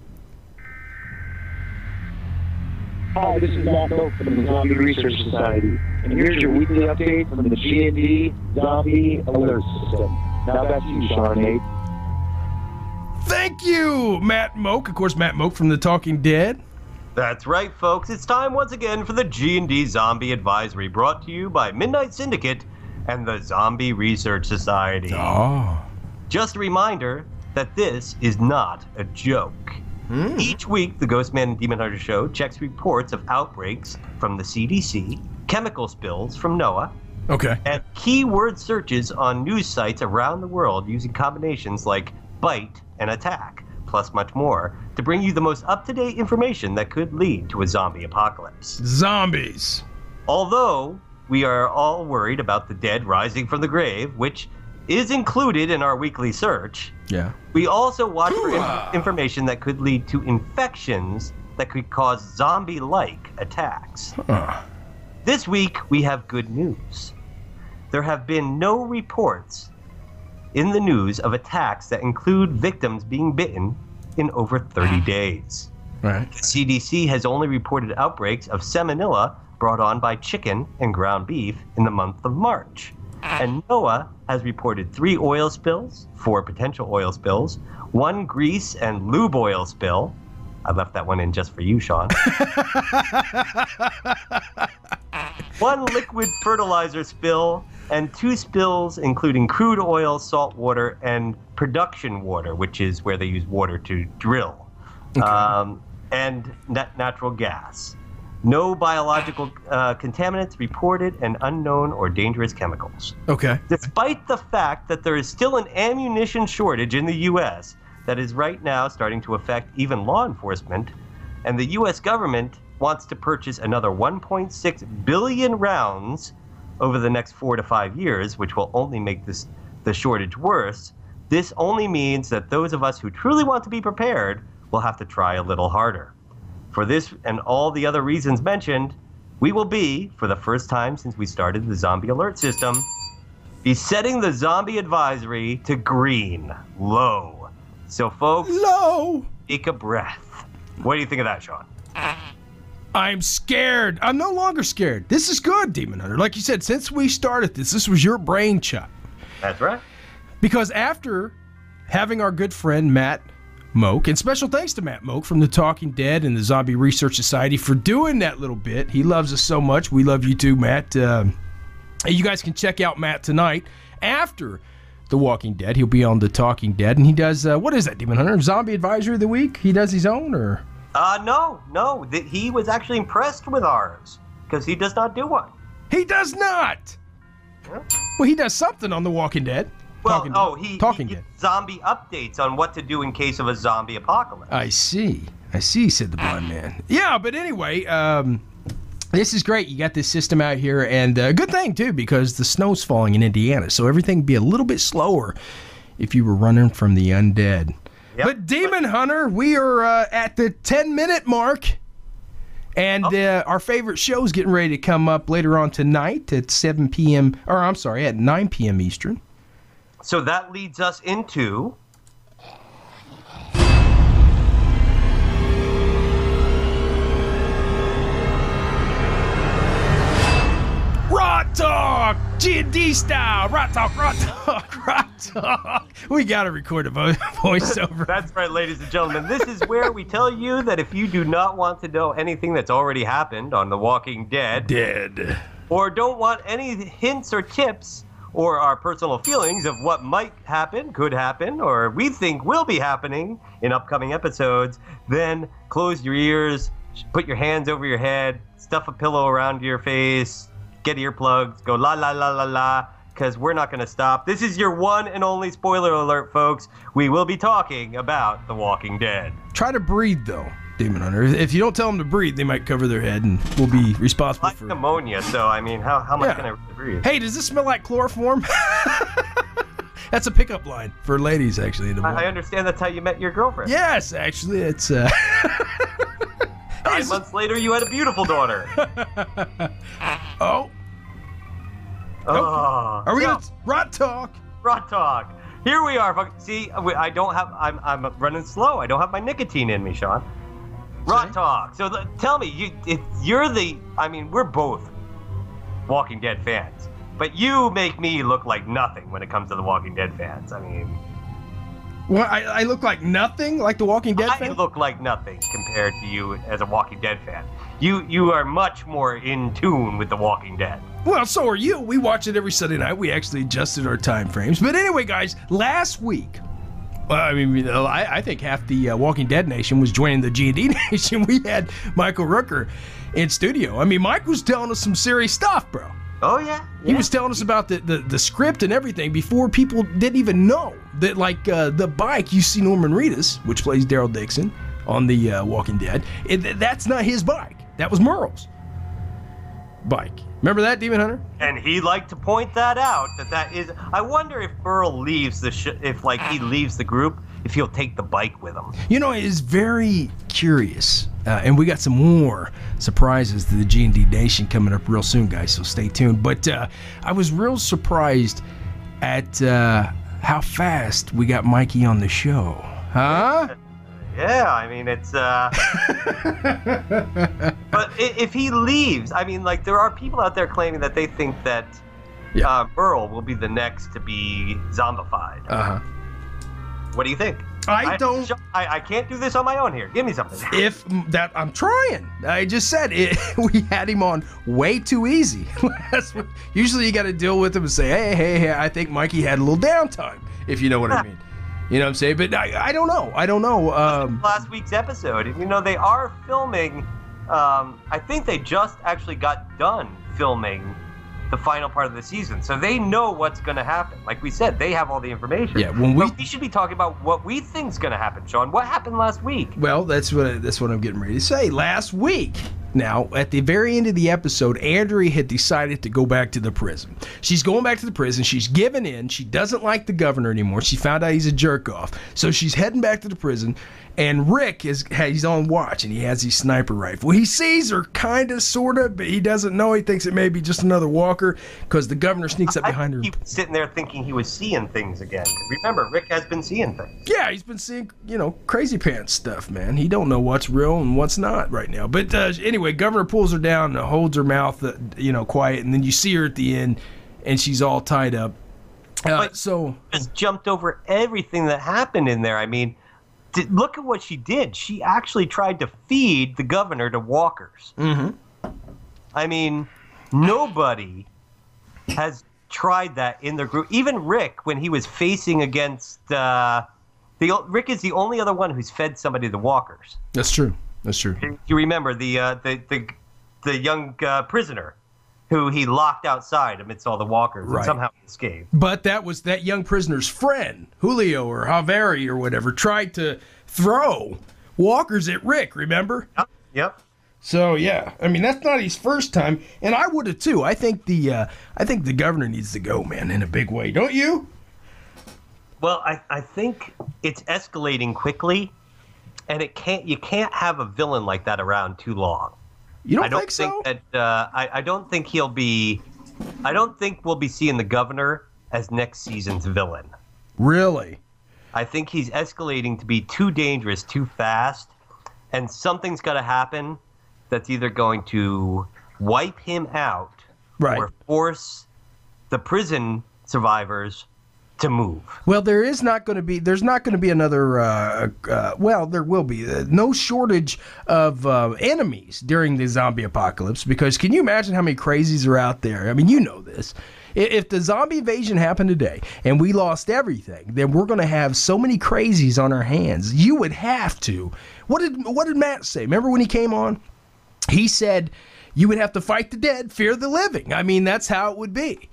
F: Hi, this is Matt Oak from the Zombie Research Society, and here's your weekly update from the G&D Zombie Alert System. Now back to you, Sean.
D: Thank you, Matt Moak. Of course, Matt Moak from The Talking Dead.
E: That's right, folks. It's time once again for the G&D Zombie Advisory, brought to you by Midnight Syndicate and the Zombie Research Society.
D: Oh.
E: Just a reminder that this is not a joke. Each week, the Ghostman and Demon Hunter Show checks reports of outbreaks from the CDC, chemical spills from NOAA,
D: Okay.
E: and keyword searches on news sites around the world using combinations like bite and attack, plus much more, to bring you the most up-to-date information that could lead to a zombie apocalypse.
D: Zombies.
E: Although we are all worried about the dead rising from the grave, which is included in our weekly search,
D: Yeah.
E: we also watch for information that could lead to infections that could cause zombie-like attacks. This week, we have good news. There have been no reports in the news of attacks that include victims being bitten in over 30 days.
D: Right.
E: The CDC has only reported outbreaks of salmonella brought on by chicken and ground beef in the month of March. And NOAA has reported 3 oil spills, 4 potential oil spills, 1 grease and lube oil spill. I left that one in just for you, Sean. 1 liquid fertilizer spill, and 2 spills including crude oil, salt water, and production water, which is where they use water to drill, and natural gas. No biological contaminants reported, and unknown or dangerous chemicals.
D: Okay.
E: Despite the fact that there is still an ammunition shortage in the U.S. that is right now starting to affect even law enforcement, and the U.S. government wants to purchase another 1.6 billion rounds over the next 4 to 5 years, which will only make the shortage worse, this only means that those of us who truly want to be prepared will have to try a little harder. For this and all the other reasons mentioned, we will be, for the first time since we started the Zombie Alert System, be setting the Zombie Advisory to green, low. So folks,
D: Low.
E: take a breath. What do you think of that, Sean?
D: I'm scared. I'm no longer scared. This is good, Demon Hunter. Like you said, since we started this was your brainchild.
E: That's right.
D: Because after having our good friend Matt Moak, and special thanks to Matt Moak from the Talking Dead and the Zombie Research Society for doing that little bit. He loves us so much. We love you too, Matt. You guys can check out Matt tonight after The Walking Dead. He'll be on The Talking Dead, and he does, what is that, Demon Hunter? Zombie Advisory of the Week? He does his own, or?
E: No. He was actually impressed with ours, because he does not do one.
D: He does not!
E: Yeah.
D: Well, he does something on The Walking Dead.
E: Well,
D: He
E: Talking Dead. Zombie updates on what to do in case of a zombie apocalypse.
D: I see, said the blind man. Yeah, but anyway, this is great. You got this system out here, and a good thing, too, because the snow's falling in Indiana, so everything would be a little bit slower if you were running from the undead.
E: Yep.
D: But Demon Hunter, we are at the 10-minute mark, and our favorite show's getting ready to come up later on tonight at 7 p.m., or I'm sorry, at 9 p.m. Eastern.
E: So that leads us into...
D: Rot Talk! G&D style! Rot Talk! We gotta record a voiceover.
E: That's right, ladies and gentlemen. This is where we tell you that if you do not want to know anything that's already happened on The Walking Dead, or don't want any hints or tips, or our personal feelings of what might happen, could happen, or we think will be happening in upcoming episodes, then close your ears, put your hands over your head, stuff a pillow around your face, get earplugs, go la la la la la, because we're not going to stop. This is your one and only spoiler alert, folks. We will be talking about The Walking Dead.
D: Try to breathe, though, Demon Hunter. If you don't tell them to breathe, they might cover their head, and we'll be responsible
E: Like pneumonia, so I mean, how much can I breathe?
D: Hey, does this smell like chloroform? That's a pickup line for ladies, actually. In the
E: I understand that's how you met your girlfriend.
D: Yes, actually, it's...
E: 9 months later, you had a beautiful daughter.
D: Oh. Are we going to... Rot Talk.
E: Rot Talk. Here we are. See, I don't have... I'm running slow. I don't have my nicotine in me, Sean. Rot Talk. So tell me, if you're the... I mean, we're both Walking Dead fans. But you make me look like nothing when it comes to the Walking Dead fans. I mean...
D: What, I look like nothing? Like the Walking Dead fan?
E: I look like nothing compared compared to you as a Walking Dead fan. You are much more in tune with The Walking Dead.
D: Well, so are you. We watch it every Sunday night. We actually adjusted our time frames. But anyway, guys, last week, I think half the Walking Dead Nation was joining the G&D Nation. We had Michael Rooker in studio. I mean, Mike was telling us some serious stuff, bro.
E: Oh, yeah.
D: He was telling us about the script and everything before people didn't even know that, like, the bike, you see Norman Reedus, which plays Daryl Dixon on the Walking Dead, that's not his bike. That was Merle's bike. Remember that, Demon Hunter?
E: And he liked to point that out. That is. I wonder if Merle leaves he leaves the group, if he'll take the bike with him.
D: You know, it is very curious, and we got some more surprises to the G&D Nation coming up real soon, guys. So stay tuned. But I was real surprised at how fast we got Mikey on the show, huh?
E: Yeah, I mean, it's, but if he leaves, I mean, like, there are people out there claiming that they think that Merle will be the next to be zombified.
D: Uh-huh.
E: What do you think?
D: I
E: can't do this on my own here. Give me something.
D: I'm trying. I just said it. We had him on way too easy. Usually you got to deal with him and say, hey, I think Mikey had a little downtime, if you know what I mean. You know what I'm saying? But I don't know.
E: Last week's episode, you know, they are filming. I think they just actually got done filming the final part of the season, so they know what's going to happen. Like we said, they have all the information.
D: Yeah,
E: but we should be talking about what we think's going to happen, Sean. What happened last week?
D: Well, that's what I'm getting ready to say. Last week, now at the very end of the episode, Andrea had decided to go back to the prison. She's going back to the prison. She's given in. She doesn't like the governor anymore. She found out he's a jerk off, so she's heading back to the prison. And Rick he's on watch, and he has his sniper rifle. He sees her, kind of, sort of, but he doesn't know. He thinks it may be just another walker because the governor sneaks up behind her.
E: He was sitting there thinking he was seeing things again. Remember, Rick has been seeing things.
D: Yeah, he's been seeing, crazy pants stuff, man. He don't know what's real and what's not right now. But anyway, governor pulls her down and holds her mouth, quiet, and then you see her at the end, and she's all tied up. So
E: just jumped over everything that happened in there. I mean, look at what she did. She actually tried to feed the governor to walkers.
D: Mm-hmm.
E: I mean, nobody has tried that in their group. Even Rick, when he was facing against Rick is the only other one who's fed somebody the walkers.
D: That's true.
E: You remember the young prisoner who he locked outside amidst all the walkers and somehow escaped.
D: But that was that young prisoner's friend, Julio or Javier or whatever, tried to throw walkers at Rick, remember?
E: Yep.
D: So, yeah, I mean, that's not his first time, and I would have too. I think the governor needs to go, man, in a big way. Don't you?
E: Well, I think it's escalating quickly, and you can't have a villain like that around too long.
D: You don't think so?
E: I don't think he'll be. I don't think we'll be seeing the governor as next season's villain.
D: Really?
E: I think he's escalating to be too dangerous, too fast, and something's got to happen that's either going to wipe him out or force the prison survivors to move.
D: Well, there's not going to be another, there will be no shortage of enemies during the zombie apocalypse, because can you imagine how many crazies are out there? I mean, you know this. If the zombie invasion happened today and we lost everything, then we're going to have so many crazies on our hands. You would have to. What did Matt say? Remember when he came on? He said you would have to fight the dead, fear the living. I mean, that's how it would be.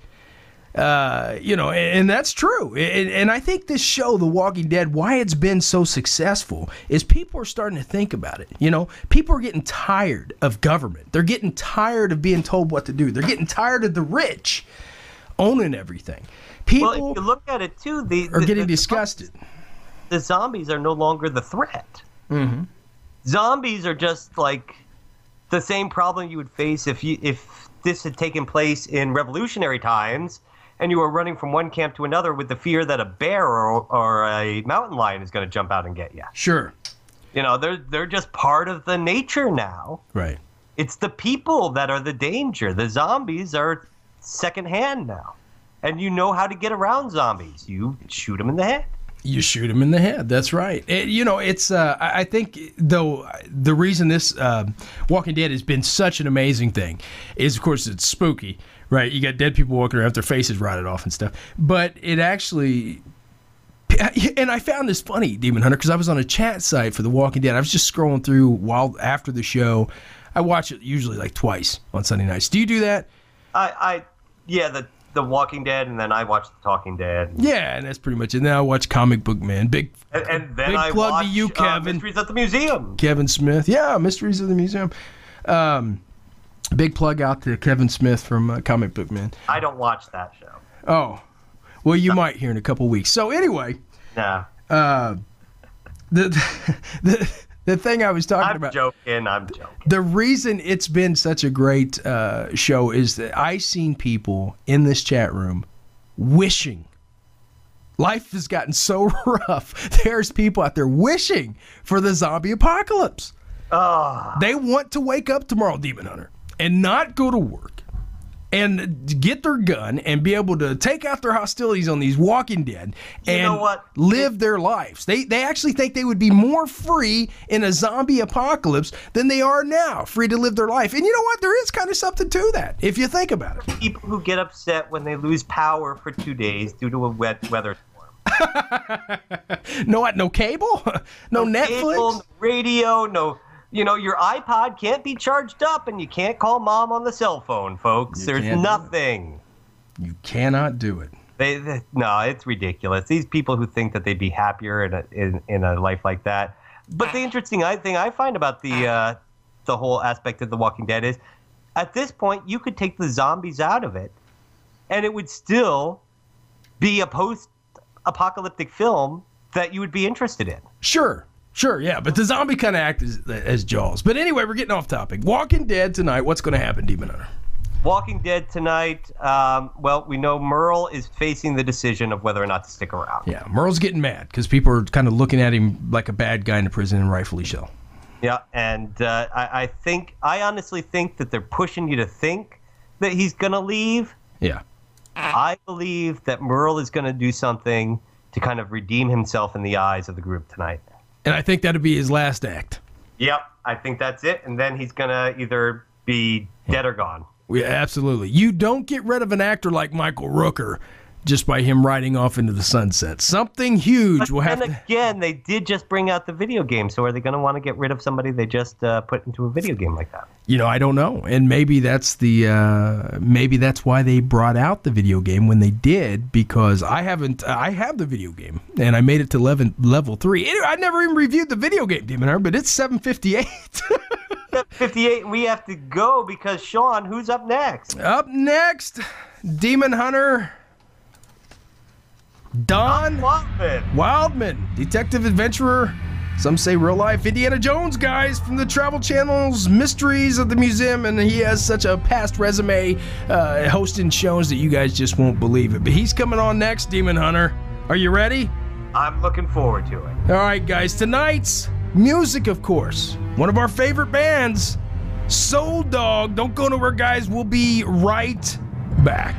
D: And that's true. And I think this show, The Walking Dead, why it's been so successful is people are starting to think about it. People are getting tired of government. They're getting tired of being told what to do. They're getting tired of the rich owning everything. People
E: if you look at it too,
D: are getting disgusted.
E: The zombies are no longer the threat.
D: Mm-hmm.
E: Zombies are just like the same problem you would face if this had taken place in revolutionary times and you were running from one camp to another with the fear that a bear or a mountain lion is going to jump out and get you.
D: Sure.
E: They're just part of the nature now.
D: Right.
E: It's the people that are the danger. The zombies are secondhand now. And you know how to get around zombies. You shoot them in the head.
D: You shoot him in the head. That's right. It's I think though the reason this Walking Dead has been such an amazing thing is, of course, it's spooky, right? You got dead people walking around with their faces rotted off and stuff. But it actually, and I found this funny, Demon Hunter, because I was on a chat site for The Walking Dead. I was just scrolling through after the show. I watch it usually like twice on Sunday nights. Do you do that?
E: The Walking Dead, and then I watch The Talking Dead.
D: Yeah, and that's pretty much it. And then I watch Comic Book Man.
E: And then
D: big
E: I
D: plug
E: watch
D: to you, Kevin.
E: Mysteries at the Museum.
D: Kevin Smith. Yeah, Mysteries of the Museum. Big plug out to Kevin Smith from Comic Book Man.
E: I don't watch that show.
D: Oh, well, you might here in a couple weeks. So anyway,
E: nah.
D: The thing I was talking about.
E: I'm joking.
D: The reason it's been such a great show is that I've seen people in this chat room wishing. Life has gotten so rough. There's people out there wishing for the zombie apocalypse. They want to wake up tomorrow, Demon Hunter, and not go to work and get their gun and be able to take out their hostilities on these Walking Dead and live their lives. They actually think they would be more free in a zombie apocalypse than they are now, free to live their life. And you know what? There is kind of something to that, if you think about it.
E: People who get upset when they lose power for 2 days due to a wet weather storm.
D: No cable? No Netflix?
E: Cable, no radio, no... your iPod can't be charged up, and you can't call mom on the cell phone, folks. There's nothing.
D: You cannot do it.
E: No, it's ridiculous. These people who think that they'd be happier in a life like that. But the interesting thing I find about the whole aspect of The Walking Dead is, at this point, you could take the zombies out of it, and it would still be a post-apocalyptic film that you would be interested in.
D: Sure, yeah, but the zombie kind of act as Jaws. But anyway, we're getting off topic. Walking Dead tonight. What's going to happen, Demon Hunter?
E: Walking Dead tonight. We know Merle is facing the decision of whether or not to stick around.
D: Yeah, Merle's getting mad because people are kind of looking at him like a bad guy in the prison, and rightfully so.
E: Yeah, and I honestly think that they're pushing you to think that he's going to leave.
D: Yeah.
E: I believe that Merle is going to do something to kind of redeem himself in the eyes of the group tonight.
D: And I think that'd be his last act.
E: Yep, I think that's it. And then he's going to either be dead or gone.
D: Yeah, absolutely. You don't get rid of an actor like Michael Rooker just by him riding off into the sunset. Something huge will have to...
E: And again, they did just bring out the video game, so are they going to want to get rid of somebody they just put into a video game like that?
D: I don't know. And maybe that's maybe that's why they brought out the video game when they did, because I have the video game, and I made it to level 3. Anyway, I never even reviewed the video game, Demon Hunter, but it's 7:58.
E: 7:58, and we have to go because, Sean, who's up next?
D: Up next, Demon Hunter... Don Wildman, detective adventurer, some say real life Indiana Jones guys from the Travel Channel's Mysteries of the Museum, and he has such a past resume hosting shows that you guys just won't believe it. But he's coming on next, Demon Hunter. Are you ready?
E: I'm looking forward to it.
D: All right, guys, tonight's music, of course, one of our favorite bands, Soul Dog. Don't go nowhere, guys. We'll be right back.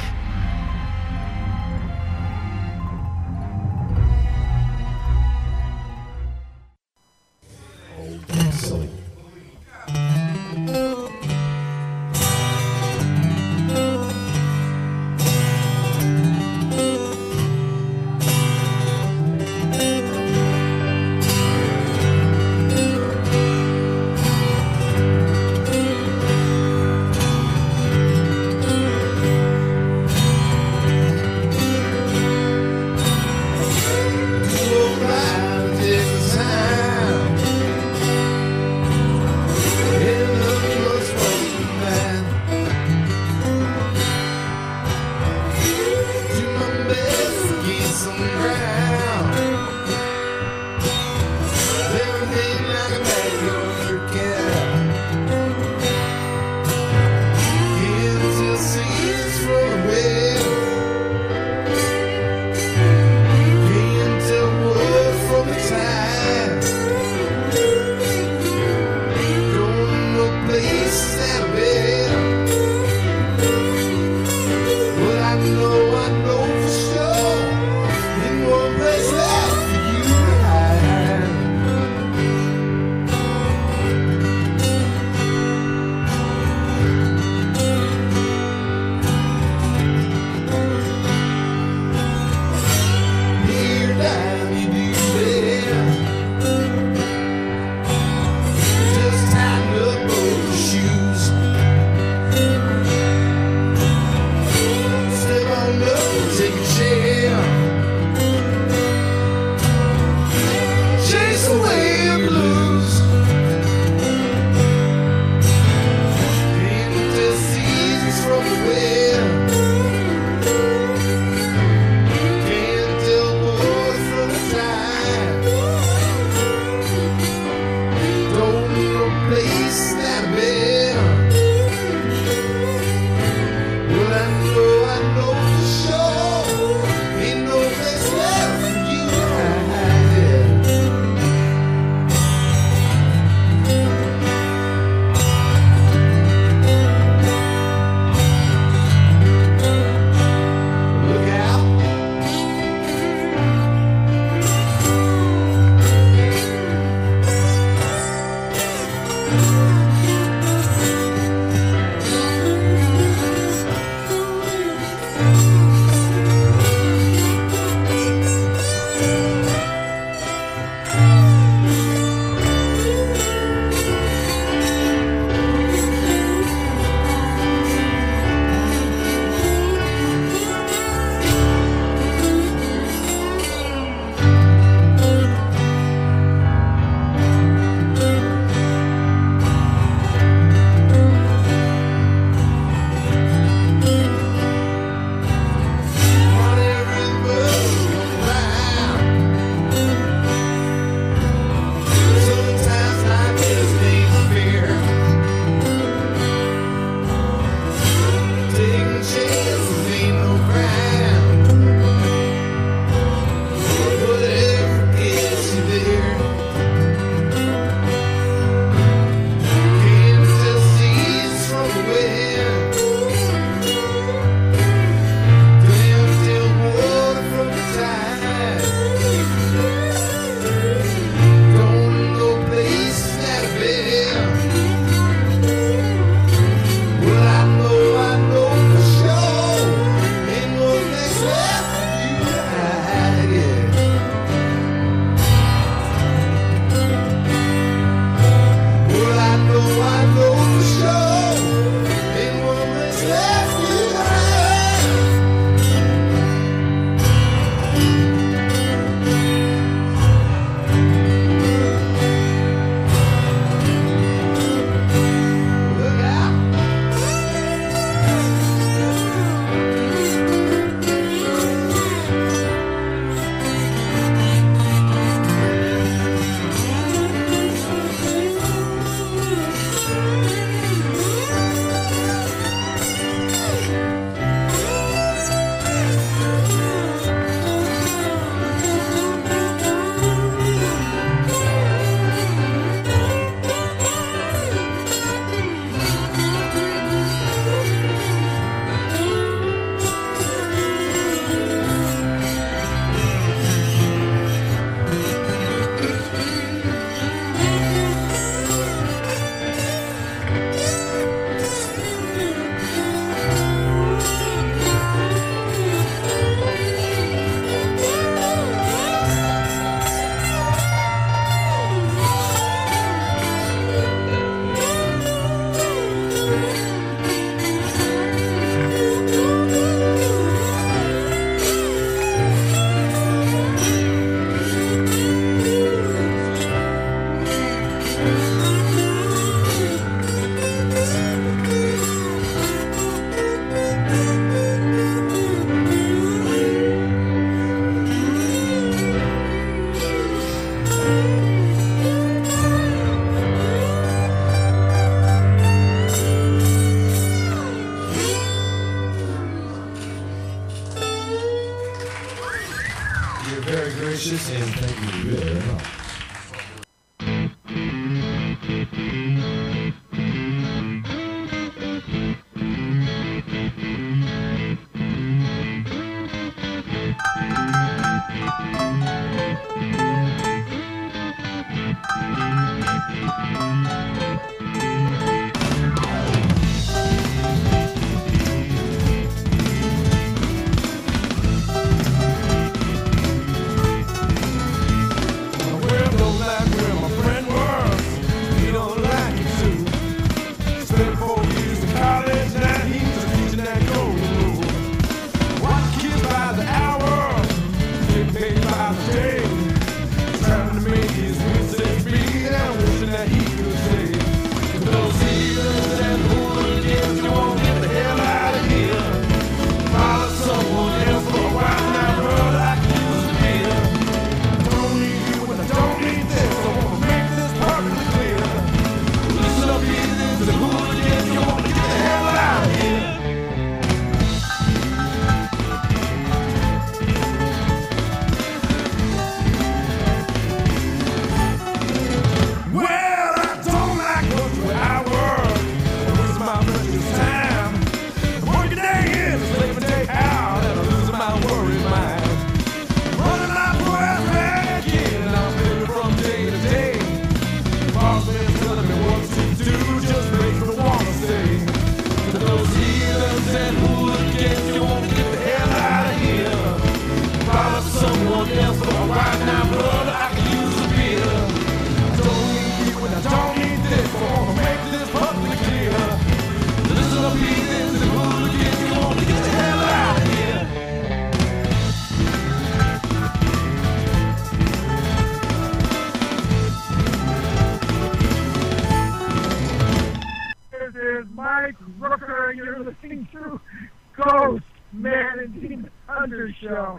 G: Mike Rooker, and you're listening to Ghost Man and Demon Hunter Show.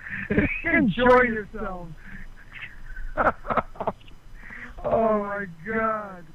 G: Enjoy yourself. Oh my God.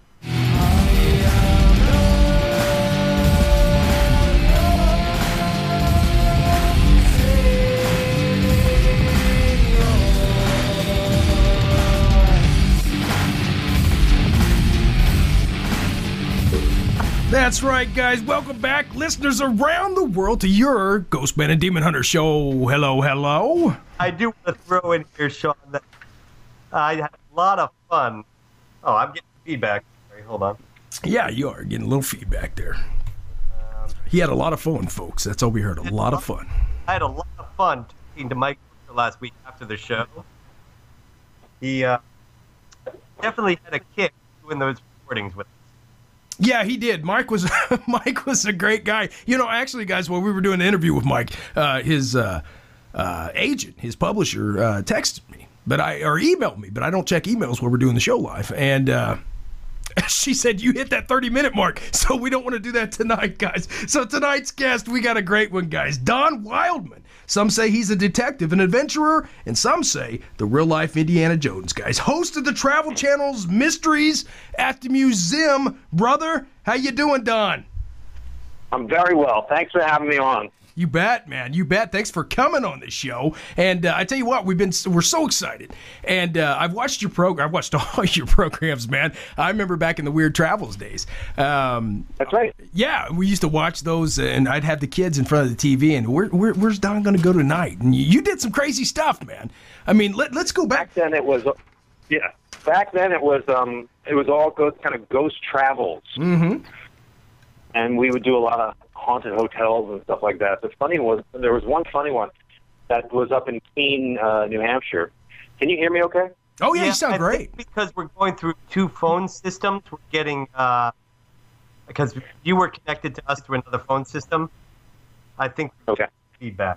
D: That's right, guys. Welcome back, listeners around the world, to your Ghost Man and Demon Hunter Show. Hello, hello.
E: I do want to throw in here, Sean, that I had a lot of fun. Oh, I'm getting feedback. Sorry, hold on.
D: Yeah, you are getting a little feedback there. He had a lot of fun, folks. That's all we heard. A lot of fun.
E: I had a lot of fun talking to Mike last week after the show. He definitely had a kick doing those recordings with us.
D: Yeah, he did. Mike was a great guy. You know, actually, guys, while we were doing the interview with Mike, his agent, his publisher, texted me, or emailed me, but I don't check emails while we're doing the show live. And she said, you hit that 30-minute mark, so we don't want to do that tonight, guys. So tonight's guest, we got a great one, guys. Don Wildman. Some say he's a detective, an adventurer, and some say the real-life Indiana Jones, guys. Host of the Travel Channel's Mysteries at the Museum. Brother, how you doing, Don?
H: I'm very well. Thanks for having me on.
D: You bet, man. You bet. Thanks for coming on the show. And I tell you what, we're so excited. And I've watched your program. I've watched all your programs, man. I remember back in the Weird Travels days.
H: That's right.
D: Yeah, we used to watch those, and I'd have the kids in front of the TV, and where's Don going to go tonight? And you did some crazy stuff, man. I mean, let's go back.
H: Back then it was all kind of ghost travels.
D: Mm-hmm.
H: And we would do a lot of haunted hotels and stuff like that. The funny was, there was one funny one that was up in Keene, New Hampshire. Can you hear me okay?
D: Oh, yeah, you sound great.
E: Think because we're going through two phone systems, we're getting, because you were connected to us through another phone system, I think
H: okay.
E: Feedback.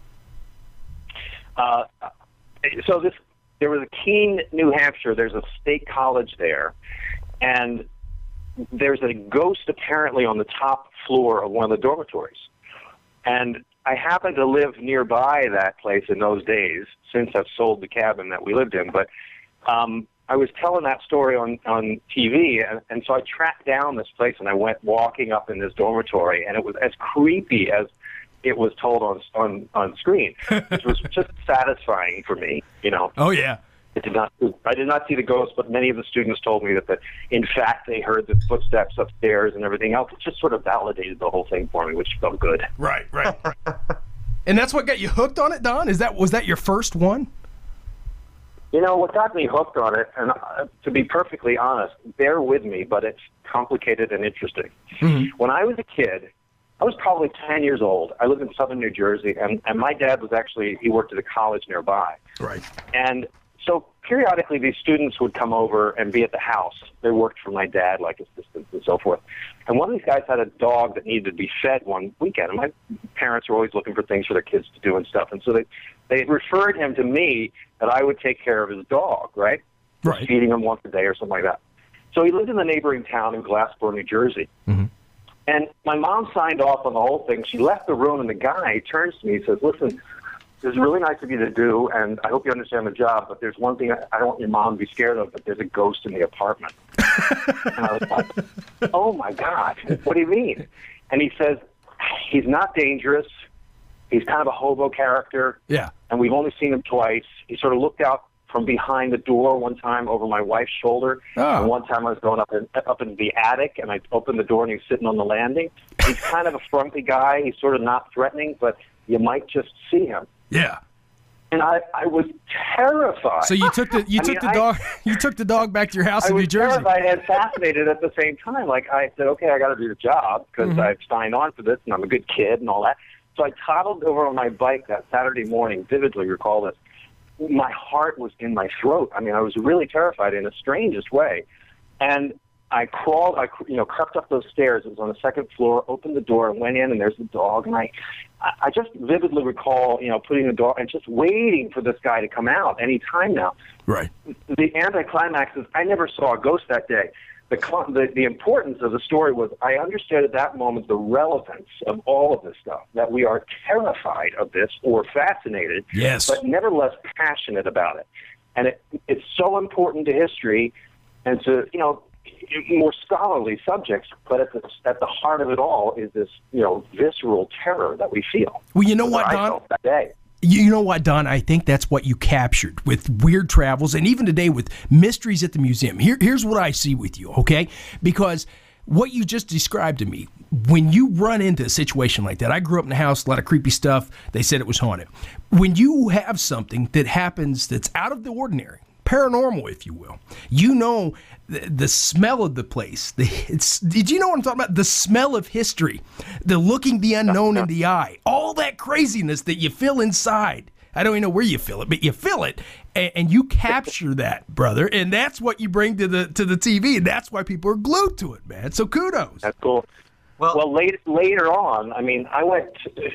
H: There was a Keene, New Hampshire. There's a state college there, and there's a ghost apparently on the top floor of one of the dormitories. And I happened to live nearby that place in those days, since I've sold the cabin that we lived in. But I was telling that story on TV, and so I tracked down this place, and I went walking up in this dormitory, and it was as creepy as it was told on screen, which was just satisfying for me, you know.
D: Oh, yeah.
H: I did not see the ghost, but many of the students told me that in fact, they heard the footsteps upstairs and everything else. It just sort of validated the whole thing for me, which felt good.
D: Right. And that's what got you hooked on it, Don? Was that your first one?
H: You know, what got me hooked on it, and to be perfectly honest, bear with me, but it's complicated and interesting. Mm-hmm. When I was a kid, I was probably 10 years old. I lived in southern New Jersey, and my dad was he worked at a college nearby.
D: Right.
H: And so periodically these students would come over and be at the house. They worked for my dad, like assistants and so forth. And one of these guys had a dog that needed to be fed one weekend. And my parents were always looking for things for their kids to do and stuff. And so they referred him to me that I would take care of his dog, right?
D: Right.
H: Feeding him once a day or something like that. So he lived in the neighboring town in Glassboro, New Jersey. Mm-hmm. And my mom signed off on the whole thing. She left the room, and the guy turns to me and says, "Listen, this is really nice of you to do, and I hope you understand the job, but there's one thing I don't want your mom to be scared of, but there's a ghost in the apartment." And I was like, "Oh, my God, what do you mean?" And he says, "He's not dangerous. He's kind of a hobo character.
D: Yeah.
H: And we've only seen him twice. He sort of looked out from behind the door one time over my wife's shoulder.
D: Oh.
H: And one time I was going up in the attic, and I opened the door, and he was sitting on the landing. He's kind of a frumpy guy. He's sort of not threatening, but you might just see him."
D: Yeah.
H: And I was terrified.
D: So you took the dog back to your house in New Jersey.
H: I was terrified and fascinated at the same time. Like, I said, okay, I got to do the job because I've signed on for this and I'm a good kid and all that. So I toddled over on my bike that Saturday morning, vividly recall this. My heart was in my throat. I mean, I was really terrified in the strangest way. And I crawled, crept up those stairs. It was on the second floor, opened the door and went in, and there's the dog. And I just vividly recall, putting the dog and just waiting for this guy to come out any time now.
D: Right.
H: The anticlimax is I never saw a ghost that day. The importance of the story was I understood at that moment the relevance of all of this stuff, that we are terrified of this or fascinated,
D: yes,
H: but nevertheless passionate about it. And it's so important to history and to, more scholarly subjects, but at the heart of it all is this, visceral terror that we feel.
D: Well, you know what, Don?
H: I felt that day.
D: You know what, Don? I think that's what you captured with Weird Travels and even today with Mysteries at the Museum. Here's what I see with you, okay? Because what you just described to me, when you run into a situation like that, I grew up in a house, a lot of creepy stuff. They said it was haunted. When you have something that happens that's out of the ordinary, paranormal, if you will, the smell of the place. Did you know what I'm talking about? The smell of history, the looking the unknown in the eye, all that craziness that you feel inside. I don't even know where you feel it, but you feel it, and you capture that, brother, and that's what you bring to the TV, and that's why people are glued to it, man. So kudos.
H: That's cool. Well, later on, I mean, I went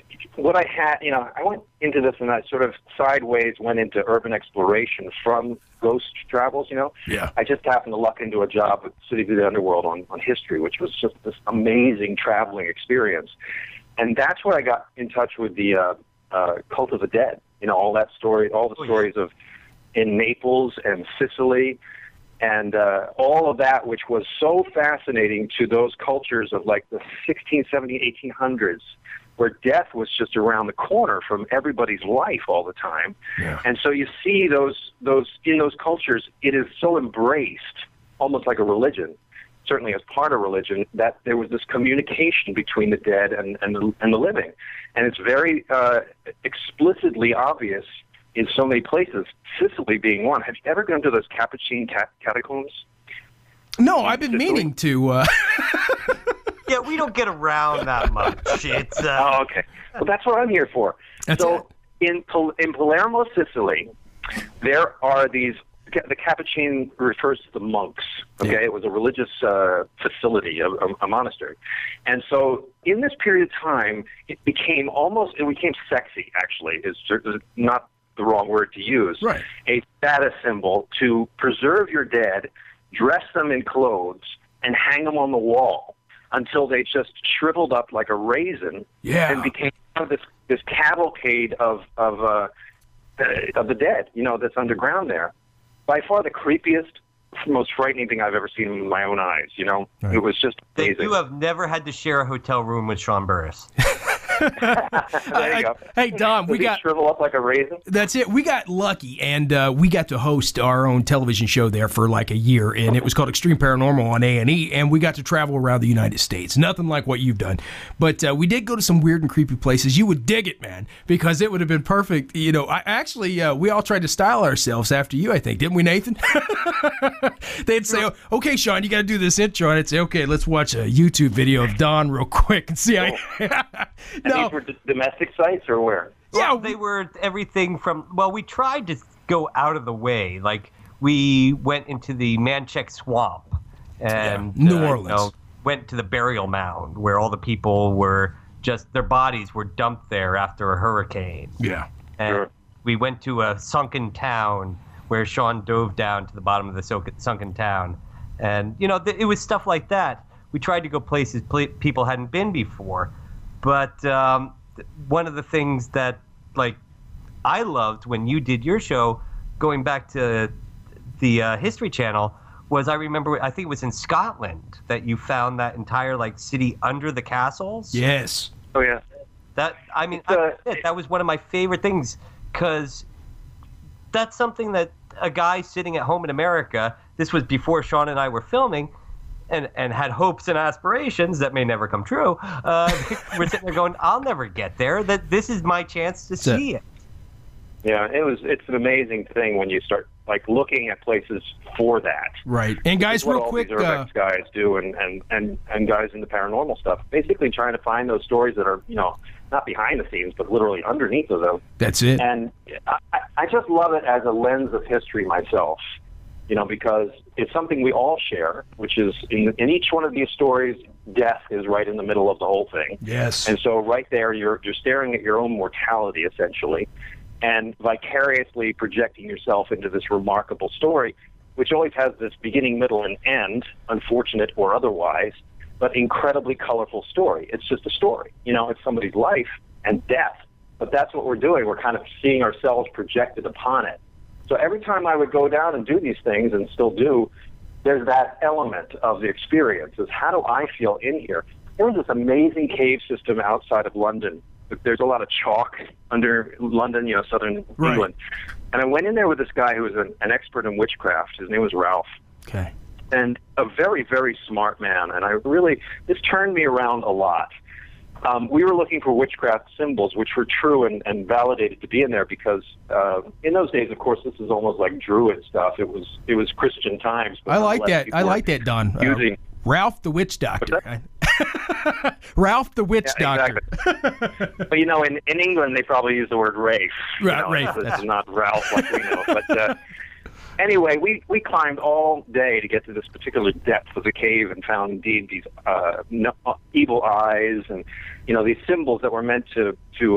H: into this and I sort of sideways went into urban exploration from ghost travels,
D: Yeah.
H: I just happened to luck into a job with City of the Underworld on history, which was just this amazing traveling experience. And that's where I got in touch with the Cult of the Dead, all that story, all the stories of in Naples and Sicily, and all of that, which was so fascinating to those cultures of like the 16, 17, 1800s, where death was just around the corner from everybody's life all the time.
D: Yeah.
H: And so you see those in those cultures, it is so embraced, almost like a religion, certainly as part of religion, that there was this communication between the dead and the living. And it's very explicitly obvious in so many places, Sicily being one. Have you ever gone to those Capuchin catacombs?
D: No, I've been meaning to.
E: Yeah, we don't get around that much. It's
H: Oh, okay. Well, that's what I'm here for. In Palermo, Sicily, there are these. The Capuchin refers to the monks. Okay, yeah. It was a religious facility, a monastery, and so in this period of time, it became sexy. Actually, is not the wrong word to use.
D: Right.
H: A status symbol to preserve your dead, dress them in clothes, and hang them on the wall until they just shriveled up like a raisin, and became this cavalcade of the dead. That's underground there. By far the creepiest, most frightening thing I've ever seen with my own eyes. Right. It was just amazing.
E: You have never had to share a hotel room with Sean Burris.
H: There you go.
D: Hey, Don,
H: Does he shrivel up like a raisin?
D: That's it. We got lucky, and we got to host our own television show there for like a year, and it was called Extreme Paranormal on A&E, and we got to travel around the United States. Nothing like what you've done. But we did go to some weird and creepy places. You would dig it, man, because it would have been perfect. You know, we all tried to style ourselves after you, I think. Didn't we, Nathan? They'd say, okay, Sean, you got to do this intro. And I'd say, okay, let's watch a YouTube video of Don real quick and see how...
H: And these were domestic sites or where?
E: Yeah, they were everything from, well, we tried to go out of the way. Like, we went into the Manchac Swamp and
D: New Orleans.
E: Went to the burial mound where all the people were just, their bodies were dumped there after a hurricane.
D: Yeah.
E: And we went to a sunken town where Sean dove down to the bottom of the sunken town. And, you know, it was stuff like that. We tried to go places people hadn't been before. But one of the things that, like, I loved when you did your show, going back to the History Channel, was I remember, I think it was in Scotland that you found that entire, like, city under the castles.
D: Yes.
H: Oh, yeah.
E: That was one of my favorite things, because that's something that a guy sitting at home in America, this was before Sean and I were filming, and had hopes and aspirations that may never come true. We're sitting there going, I'll never get there. That this is my chance to see it.
H: Yeah, it's an amazing thing when you start like looking at places for that.
D: Right. And guys, real quick,
H: all these urbex guys do, and guys in the paranormal stuff, basically trying to find those stories that are, you know, not behind the scenes, but literally underneath of them.
D: That's it.
H: And I just love it as a lens of history myself. You know, because it's something we all share, which is in each one of these stories, death is right in the middle of the whole thing.
D: Yes.
H: And so right there, you're staring at your own mortality, essentially, and vicariously projecting yourself into this remarkable story, which always has this beginning, middle, and end, unfortunate or otherwise, but incredibly colorful story. It's just a story. You know, it's somebody's life and death. But that's what we're doing. We're kind of seeing ourselves projected upon it. So every time I would go down and do these things, and still do, there's that element of the experience, is how do I feel in here? There was this amazing cave system outside of London. There's a lot of chalk under London, you know, southern England. And I went in there with this guy who was an expert in witchcraft. His name was Ralph.
D: Okay.
H: And a very, very smart man. And this turned me around a lot. We were looking for witchcraft symbols, which were true and validated to be in there, because in those days, of course, this is almost like Druid stuff. It was Christian times.
D: I like that. I like that, Don. Ralph the Witch Doctor. Ralph the Witch Doctor.
H: Exactly. But you know, in England, they probably use the word Rafe.
D: Rafe.
H: It's not Ralph like we know. But anyway, we climbed all day to get to this particular depth of the cave and found indeed these evil eyes and, you know, these symbols that were meant to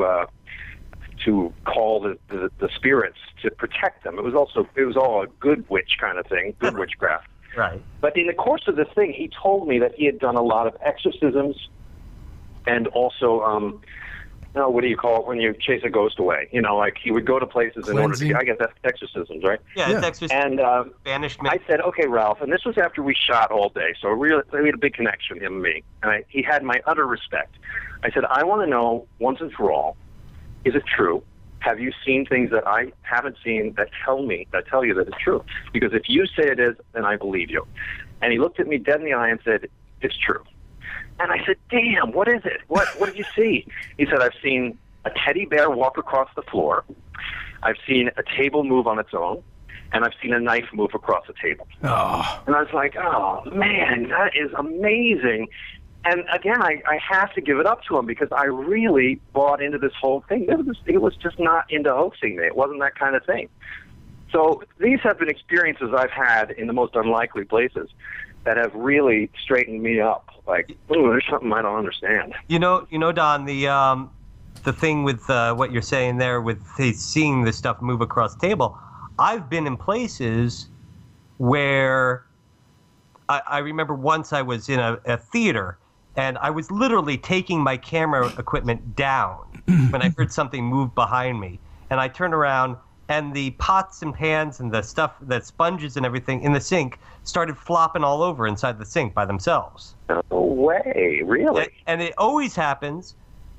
H: call the spirits, to protect them. It was all a good witch kind of thing, good witchcraft.
E: Right.
H: But in the course of this thing, he told me that he had done a lot of exorcisms and also what do you call it when you chase a ghost away? You know, like he would go to places in order to, I guess that's exorcisms, right?
E: Yeah, it's exorcism.
H: And
E: banishment.
H: I said, okay, Ralph, and this was after we shot all day, so we had a big connection, him and me. And he had my utter respect. I said, I want to know, once and for all, is it true? Have you seen things that I haven't seen that tell you that it's true? Because if you say it is, then I believe you. And he looked at me dead in the eye and said, it's true. And I said, damn, what is it? What did you see? He said, I've seen a teddy bear walk across the floor. I've seen a table move on its own. And I've seen a knife move across the table.
D: Oh.
H: And I was like, oh, man, that is amazing. And again, I have to give it up to him, because I really bought into this whole thing. It was just not into hoaxing me. It wasn't that kind of thing. So these have been experiences I've had in the most unlikely places that have really straightened me up. Like, oh, there's something I don't understand.
E: You know, Don, the thing with what you're saying there with seeing this stuff move across the table, I've been in places where I remember once I was in a theater, and I was literally taking my camera equipment down when I heard something move behind me. And I turned around, and the pots and pans and the stuff, the sponges and everything in the sink started flopping all over inside the sink by themselves.
H: No way, really?
E: And it always happens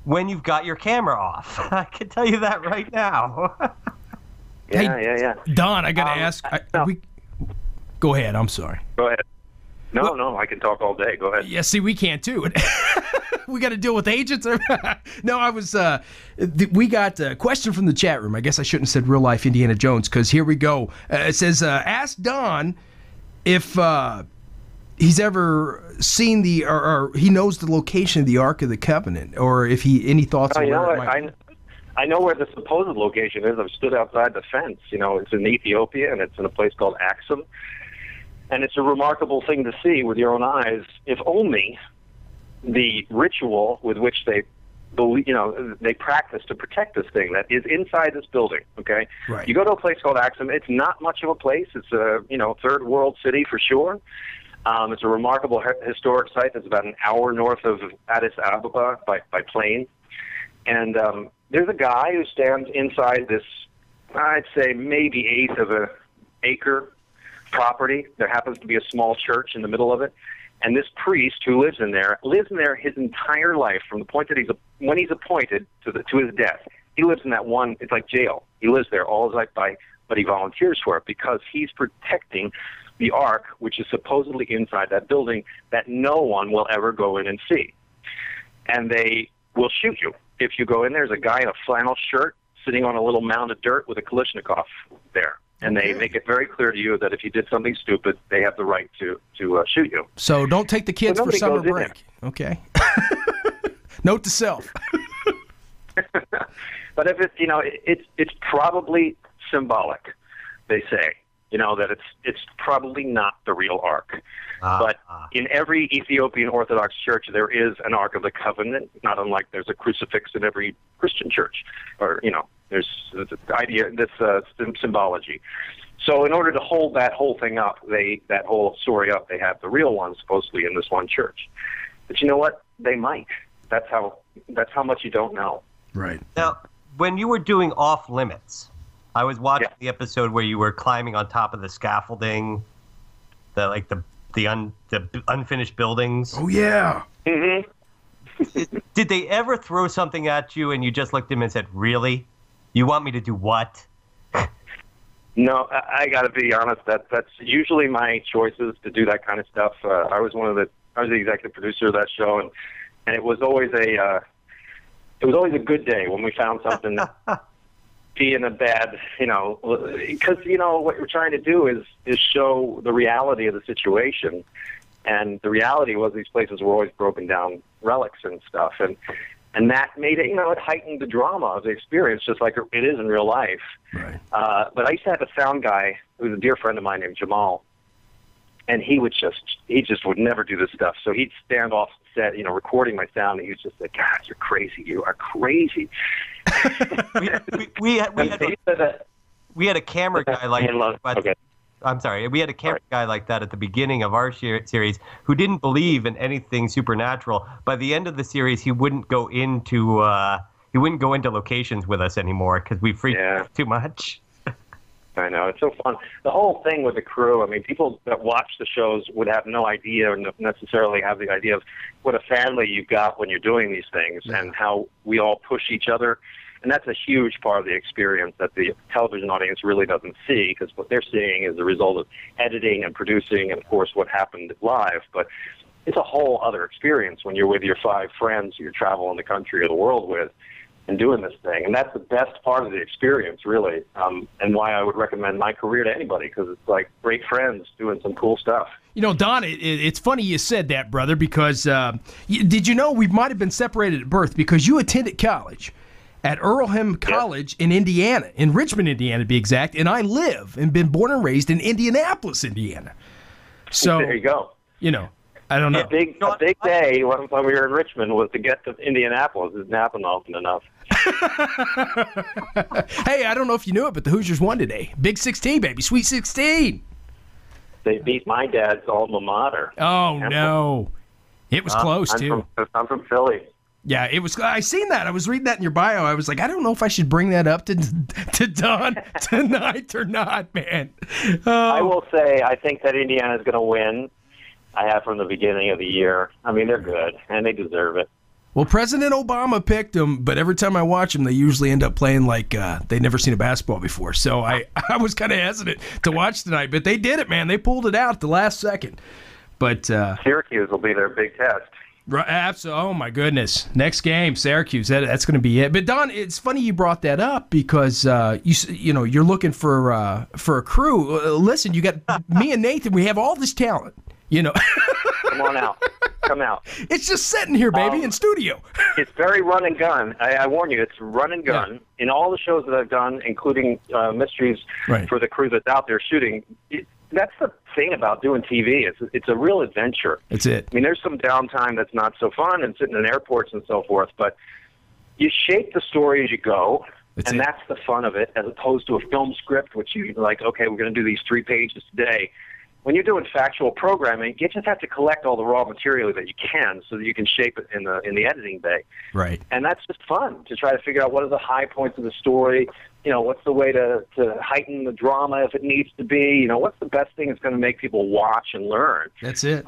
E: when you've got your camera off. I can tell you that right now.
H: Yeah.
D: Don, I got to ask. Go ahead. I'm sorry.
H: Go ahead. No, I can talk all day. Go ahead.
D: Yeah, see, we can't too. We got to deal with agents. No, I was. We got a question from the chat room. I guess I shouldn't have said real life Indiana Jones, because here we go. It says, ask Don if he's ever seen or he knows the location of the Ark of the Covenant, or if any thoughts on where it might be.
H: I know where the supposed location is. I've stood outside the fence. It's in Ethiopia, and it's in a place called Axum. And it's a remarkable thing to see with your own eyes, if only the ritual with which they believe, they practice to protect this thing that is inside this building, okay?
D: Right.
H: You go to a place called Axum. It's not much of a place. It's a, third world city for sure. It's a remarkable historic site that's about an hour north of Addis Ababa by plane. And there's a guy who stands inside this, I'd say maybe eighth of an acre property. There happens to be a small church in the middle of it. And this priest who lives in there his entire life, from the point that when he's appointed to his death. He lives in that one, it's like jail. He lives there all his life but he volunteers for it because he's protecting the Ark, which is supposedly inside that building that no one will ever go in and see. And they will shoot you. If you go in, there's a guy in a flannel shirt sitting on a little mound of dirt with a Kalashnikov there. And they make it very clear to you that if you did something stupid, they have the right to shoot you.
D: So don't take the kids for summer break. Okay. Note to self.
H: But if it's probably symbolic. They say, that it's probably not the real Ark. But in every Ethiopian Orthodox church, there is an Ark of the Covenant, not unlike there's a crucifix in every Christian church, or there's this idea, this symbology. So in order to hold that whole thing up, that whole story up, they have the real one supposedly in this one church. But you know what? They might. That's how much you don't know.
D: Right.
E: Now, when you were doing Off Limits, I was watching the episode where you were climbing on top of the scaffolding, the unfinished buildings.
D: Oh yeah.
H: Mm-hmm.
E: Did they ever throw something at you and you just looked at them and said, "Really? You want me to do what?"
H: No, I got to be honest. That's usually my choices to do that kind of stuff. I was the executive producer of that show, and it was always a good day when we found something. Being a bad, because what we're trying to do is show the reality of the situation, and the reality was these places were always broken down relics and stuff, and that made it, it heightened the drama of the experience, just like it is in real life.
D: Right.
H: But I used to have a sound guy who was a dear friend of mine named Jamal, and he just would never do this stuff. So he'd stand off set, recording my sound, and he was just like, "God, you're crazy. You are crazy."
E: we had a camera guy like that.
H: Okay.
E: I'm sorry. We had a camera guy like that at the beginning of our series who didn't believe in anything supernatural. By the end of the series, he wouldn't go into locations with us anymore because we freaked out too much.
H: I know. It's so fun. The whole thing with the crew, people that watch the shows would have no idea or necessarily have the idea of what a family you've got when you're doing these things and how we all push each other. And that's a huge part of the experience that the television audience really doesn't see, because what they're seeing is the result of editing and producing and, of course, what happened live. But it's a whole other experience when you're with your 5 friends you're traveling the country or the world with and doing this thing. And that's the best part of the experience, really, and why I would recommend my career to anybody, because it's like great friends doing some cool stuff.
D: Don, it's funny you said that, brother, because did you know we might have been separated at birth, because you attended college at Earlham College in Indiana, in Richmond, Indiana to be exact, and I live and been born and raised in Indianapolis, Indiana. So
H: there you go.
D: I don't know.
H: A big day when we were in Richmond was to get to Indianapolis. It didn't happen often enough.
D: Hey, I don't know if you knew it, but the Hoosiers won today. Big 16, baby. Sweet 16.
H: They beat my dad's alma mater.
D: Oh, no. It was close, too.
H: I'm from Philly.
D: Yeah, it was. I seen that. I was reading that in your bio. I was like, I don't know if I should bring that up to Don tonight or not, man.
H: I will say, I think that Indiana's going to win. I have from the beginning of the year. They're good, and they deserve it.
D: Well, President Obama picked them, but every time I watch them, they usually end up playing like they'd never seen a basketball before. So I was kind of hesitant to watch tonight, but they did it, man. They pulled it out at the last second. But
H: Syracuse will be their big test.
D: Right, absolutely. Oh my goodness! Next game, Syracuse. That's going to be it. But Don, it's funny you brought that up because you're looking for a crew. Listen, you got me and Nathan. We have all this talent.
H: Come on out. Come out.
D: It's just sitting here, baby, in studio.
H: It's very run and gun. I warn you, it's run and gun. Yeah. In all the shows that I've done, including Mysteries for the crew that's out there shooting, that's the thing about doing TV. It's a real adventure.
D: That's it.
H: I mean, there's some downtime that's not so fun and sitting in airports and so forth, but you shape the story as you go, that's the fun of it, as opposed to a film script, which you like, okay, we're going to do these 3 pages today. When you're doing factual programming, you just have to collect all the raw material that you can so that you can shape it in the editing bay.
D: Right.
H: And that's just fun to try to figure out what are the high points of the story. What's the way to heighten the drama if it needs to be. What's the best thing that's going to make people watch and learn.
D: That's it.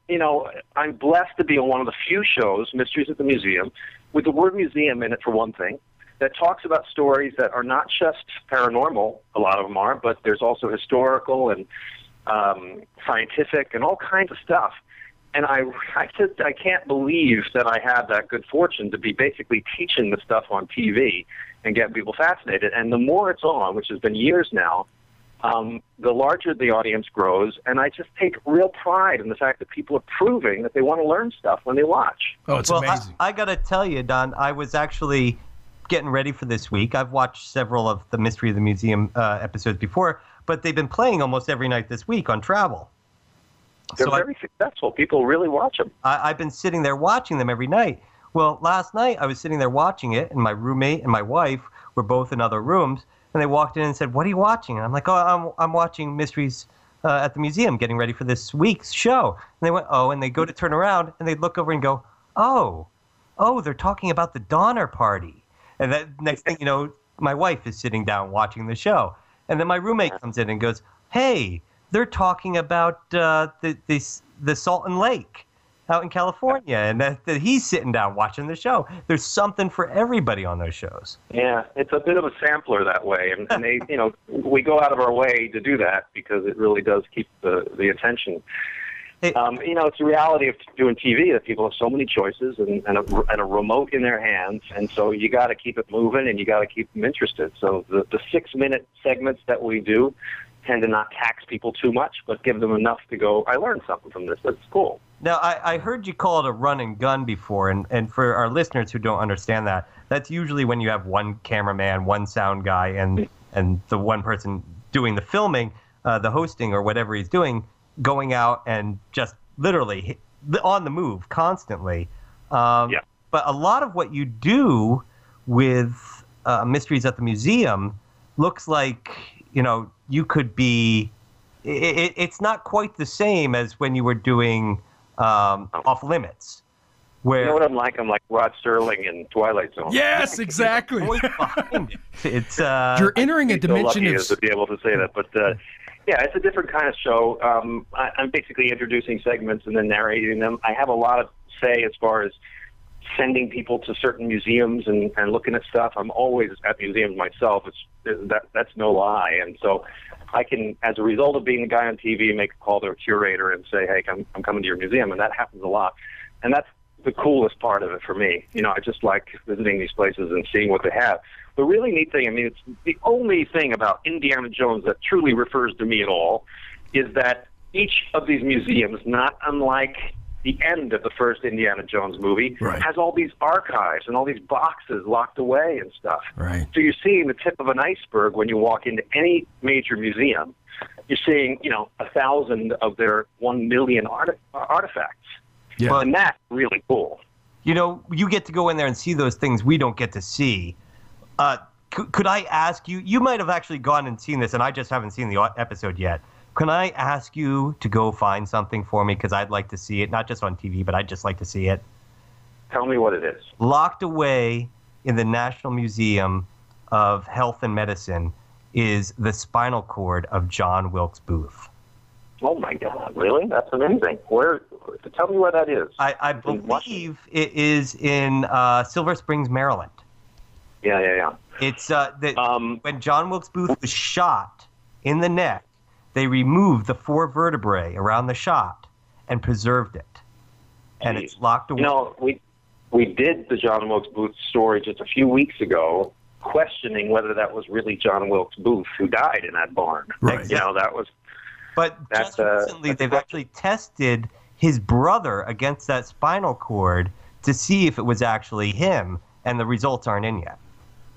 H: I'm blessed to be on one of the few shows, Mysteries at the Museum, with the word museum in it for one thing, that talks about stories that are not just paranormal, a lot of them are, but there's also historical and scientific and all kinds of stuff. And I can't believe that I had that good fortune to be basically teaching the stuff on TV and getting people fascinated. And the more it's on, which has been years now, the larger the audience grows. And I just take real pride in the fact that people are proving that they want to learn stuff when they watch.
D: Oh, it's amazing.
E: I got to tell you, Don, I was actually getting ready for this week. I've watched several of the Mystery of the Museum episodes before, but they've been playing almost every night this week on travel.
H: They're very successful. People really watch them.
E: I've been sitting there watching them every night. Well, last night I was sitting there watching it, and my roommate and my wife were both in other rooms, and they walked in and said, "What are you watching?" And I'm like, "Oh, I'm watching Mysteries at the Museum, getting ready for this week's show." And they went, "Oh," and they go to turn around, and they look over and go, "Oh, they're talking about the Donner Party." And that next thing you know, my wife is sitting down watching the show. And then my roommate comes in and goes, "Hey, they're talking about the Salton Lake out in California," and that he's sitting down watching the show. There's something for everybody on those shows.
H: Yeah, it's a bit of a sampler that way, and they, we go out of our way to do that because it really does keep the attention. It's the reality of doing TV that people have so many choices and a remote in their hands, and so you got to keep it moving and you got to keep them interested. So the 6-minute segments that we do tend to not tax people too much, but give them enough to go, I learned something from this. That's cool.
E: Now, I heard you call it a run and gun before, and for our listeners who don't understand that, that's usually when you have one cameraman, one sound guy, and the one person doing the filming, the hosting or whatever he's doing, going out and just literally on the move constantly. But a lot of what you do with Mysteries at the Museum looks like, you could be... It's not quite the same as when you were doing Off Limits. Where,
H: you know what I'm like? I'm like Rod Serling in Twilight Zone.
D: Yes, exactly.
E: It's
D: you're entering a dimension of...
H: to be able to say that, but... yeah, it's a different kind of show. I'm basically introducing segments and then narrating them. I have a lot of say as far as sending people to certain museums and looking at stuff. I'm always at museums myself. That's no lie. And so I can, as a result of being a guy on TV, make a call to a curator and say, hey, I'm coming to your museum. And that happens a lot. And that's the coolest part of it for me. I just like visiting these places and seeing what they have. The really neat thing, it's the only thing about Indiana Jones that truly refers to me at all, is that each of these museums, not unlike the end of the first Indiana Jones movie, has all these archives and all these boxes locked away and stuff.
D: Right.
H: So you're seeing the tip of an iceberg when you walk into any major museum. You're seeing, 1,000 of their 1 million artifacts.
D: Yeah.
H: And that's really cool.
E: You get to go in there and see those things we don't get to see. Could I ask you, you might have actually gone and seen this, and I just haven't seen the episode yet. Can I ask you to go find something for me? Because I'd like to see it, not just on TV, but I'd just like to see it.
H: Tell me what it is.
E: Locked away in the National Museum of Health and Medicine is the spinal cord of John Wilkes Booth.
H: Oh my God! Really? That's amazing. Where? Tell me where that is.
E: I believe it is in Silver Springs, Maryland.
H: Yeah.
E: It's when John Wilkes Booth was shot in the neck, they removed the 4 vertebrae around the shot and preserved it, and it's locked away.
H: You know, we did the John Wilkes Booth story just a few weeks ago, questioning whether that was really John Wilkes Booth who died in that barn.
D: Right.
H: You know, that was.
E: But just recently, they've actually tested his brother against that spinal cord to see if it was actually him, and the results aren't in yet.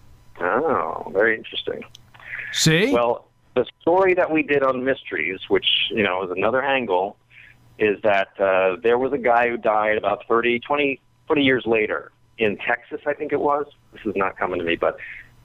H: Oh, very interesting.
D: See?
H: Well, the story that we did on Mysteries, which, you know, is another angle, is that there was a guy who died about 20 years later in Texas, I think it was. This is not coming to me, but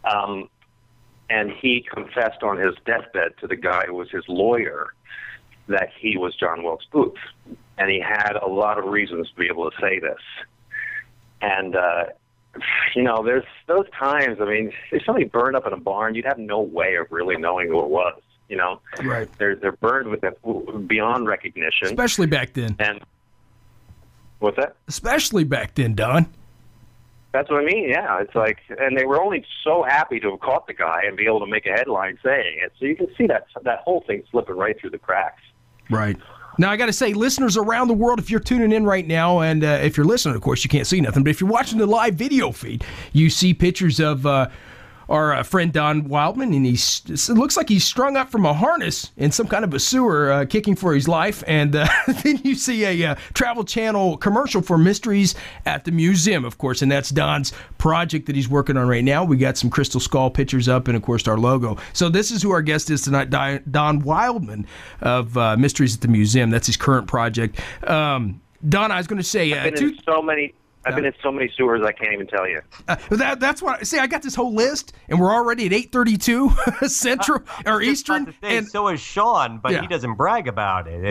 H: and he confessed on his deathbed to the guy who was his lawyer that he was John Wilkes Booth. And he had a lot of reasons to be able to say this. And, you know, there's those times, I mean, if somebody burned up in a barn, you'd have no way of really knowing who it was, you know?
D: Right.
H: They're burned with it beyond recognition.
D: Especially back then.
H: And what's that?
D: Especially back then, Don.
H: That's what I mean, yeah. It's like, and they were only so happy to have caught the guy and be able to make a headline saying it. So you can see that whole thing slipping right through the cracks.
D: Right. Now, I got to say, listeners around the world, if you're tuning in right now, and if you're listening, of course, you can't see nothing, but if you're watching the live video feed, you see pictures of our friend Don Wildman, and it looks like he's strung up from a harness in some kind of a sewer, kicking for his life, and then you see a Travel Channel commercial for Mysteries at the Museum, of course, and that's Don's project that he's working on right now. We got some Crystal Skull pictures up, and of course our logo. So this is who our guest is tonight, Don Wildman of Mysteries at the Museum. That's his current project. Don, I was going to say,
H: I've been in so many sewers I can't even tell you.
D: That's what. See, I got this whole list, and we're already at 8:32 Central or Eastern.
E: And so is Sean, but he doesn't brag about it.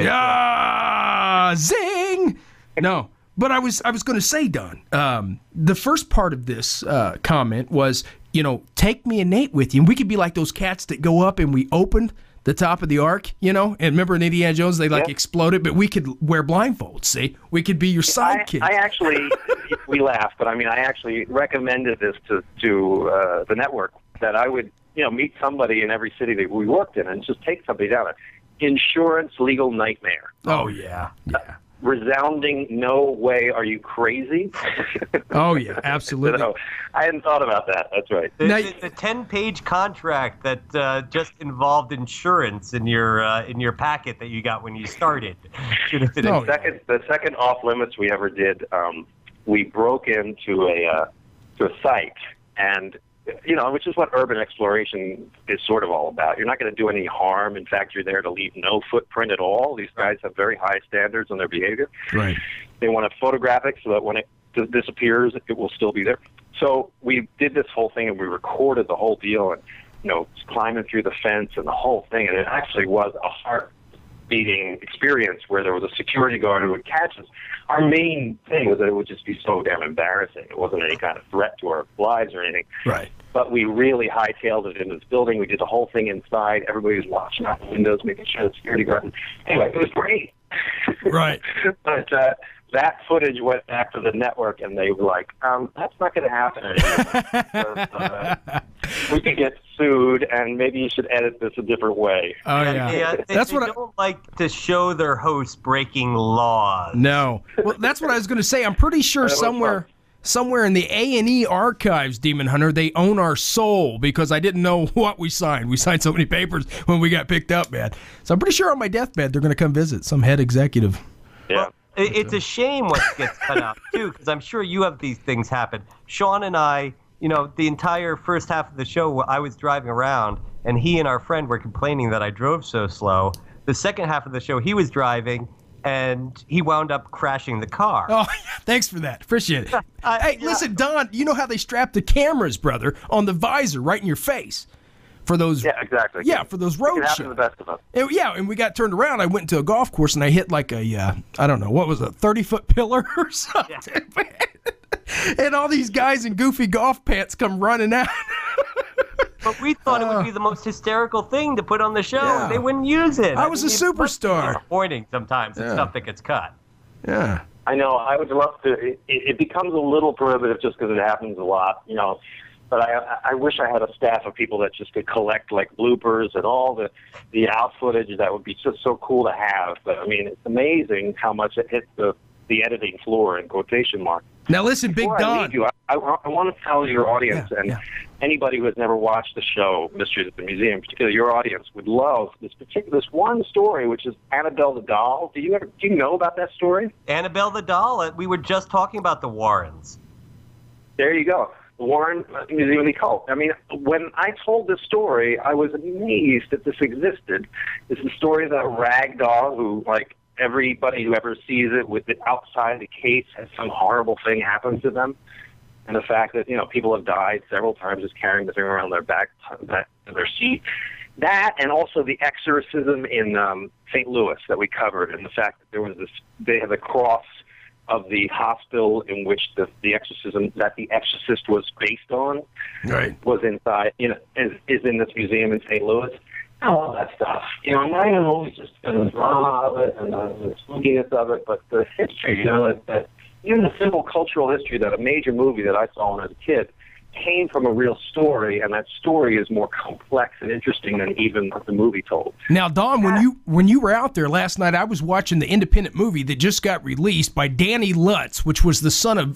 D: Zing! No, but I was going to say, Don. The first part of this comment was, you know, take me and Nate with you, and we could be like those cats that go up and we opened the top of the ark, you know, and remember in Indiana Jones, they exploded, but we could wear blindfolds, see? We could be your sidekick.
H: I actually, we laugh, but I mean, I actually recommended this to the network that I would, you know, meet somebody in every city that we worked in and just take somebody down. Insurance legal nightmare.
D: Oh, yeah.
H: Resounding, no way, are you crazy?
D: Oh, yeah, absolutely.
H: So, I hadn't thought about that. That's right.
E: The 10-page contract that just involved insurance in your packet that you got when you started.
H: The second off-limits we ever did, we broke into a site, and you know, which is what urban exploration is sort of all about. You're not going to do any harm. In fact, you're there to leave no footprint at all. These guys have very high standards on their behavior.
D: Right.
H: They want to photograph it so that when it disappears, it will still be there. So we did this whole thing, and we recorded the whole deal, and, you know, climbing through the fence and the whole thing. And it actually was a heart-beating experience where there was a security guard who would catch us. Our main thing was that it would just be so damn embarrassing. It wasn't any kind of threat to our lives or anything.
D: Right.
H: But we really hightailed it into this building. We did the whole thing inside. Everybody was watching out the windows, making sure the security guard. Anyway, it was great.
D: Right.
H: But that footage went back to the network, and they were like, that's not going to happen anymore. We could get sued, and maybe you should edit this a different way.
D: Oh, yeah.
E: They don't like to show their hosts breaking laws.
D: No. Well, that's what I was going to say. I'm pretty sure somewhere in the A&E archives, Demon Hunter, they own our soul, because I didn't know what we signed. We signed so many papers when we got picked up, man. So I'm pretty sure on my deathbed they're going to come visit some head executive.
H: Yeah.
E: Well, it's a shame what gets cut out, too, because I'm sure you have these things happen. Sean and I, you know, the entire first half of the show, I was driving around, and he and our friend were complaining that I drove so slow. The second half of the show, he was driving, and he wound up crashing the car.
D: Oh, thanks for that. Appreciate it. Hey, listen, Don, you know how they strap the cameras, brother, on the visor right in your face? For those,
H: yeah, exactly.
D: Yeah, for those road shows.
H: It happens to the best of us.
D: And we got turned around. I went to a golf course, and I hit like a, I don't know, what was it, 30-foot pillar or something? Yeah. And all these guys in goofy golf pants come running out.
E: But we thought it would be the most hysterical thing to put on the show,
D: Yeah.
E: and they wouldn't use it.
D: I was a superstar.
E: Disappointing sometimes. It's stuff that gets cut.
D: Yeah.
H: I know. I would love to. It becomes a little prohibitive just because it happens a lot, you know. But I wish I had a staff of people that just could collect like bloopers and all the out footage. That would be just so cool to have. But I mean, it's amazing how much it hits the editing floor in quotation marks.
D: Now listen, Big
H: Before
D: Don.
H: I leave you, I want to tell your audience and anybody who has never watched the show Mysteries at the Museum, particularly your audience, would love this one story, which is Annabelle the doll. Do you know about that story?
E: Annabelle the doll. We were just talking about the Warrens.
H: There you go. The Warren Museum of the Occult. I mean, when I told this story, I was amazed that this existed. It's the story of a rag doll who, like, everybody who ever sees it with it outside the case has some horrible thing happen to them. And the fact that, you know, people have died several times just carrying the thing around their back, their seat. That, and also the exorcism in St. Louis that we covered, and the fact that there was they had the cross of the hospital in which the exorcism that the exorcist was based on, was inside, you know, is in this museum in St. Louis. All that stuff. You know, mine is always just the drama of it and the spookiness of it, but the history, you know, that even the simple cultural history that a major movie that I saw when I was a kid came from a real story, and that story is more complex and interesting than even what the movie told.
D: Now, Don, when you were out there last night, I was watching the independent movie that just got released by Danny Lutz, which was the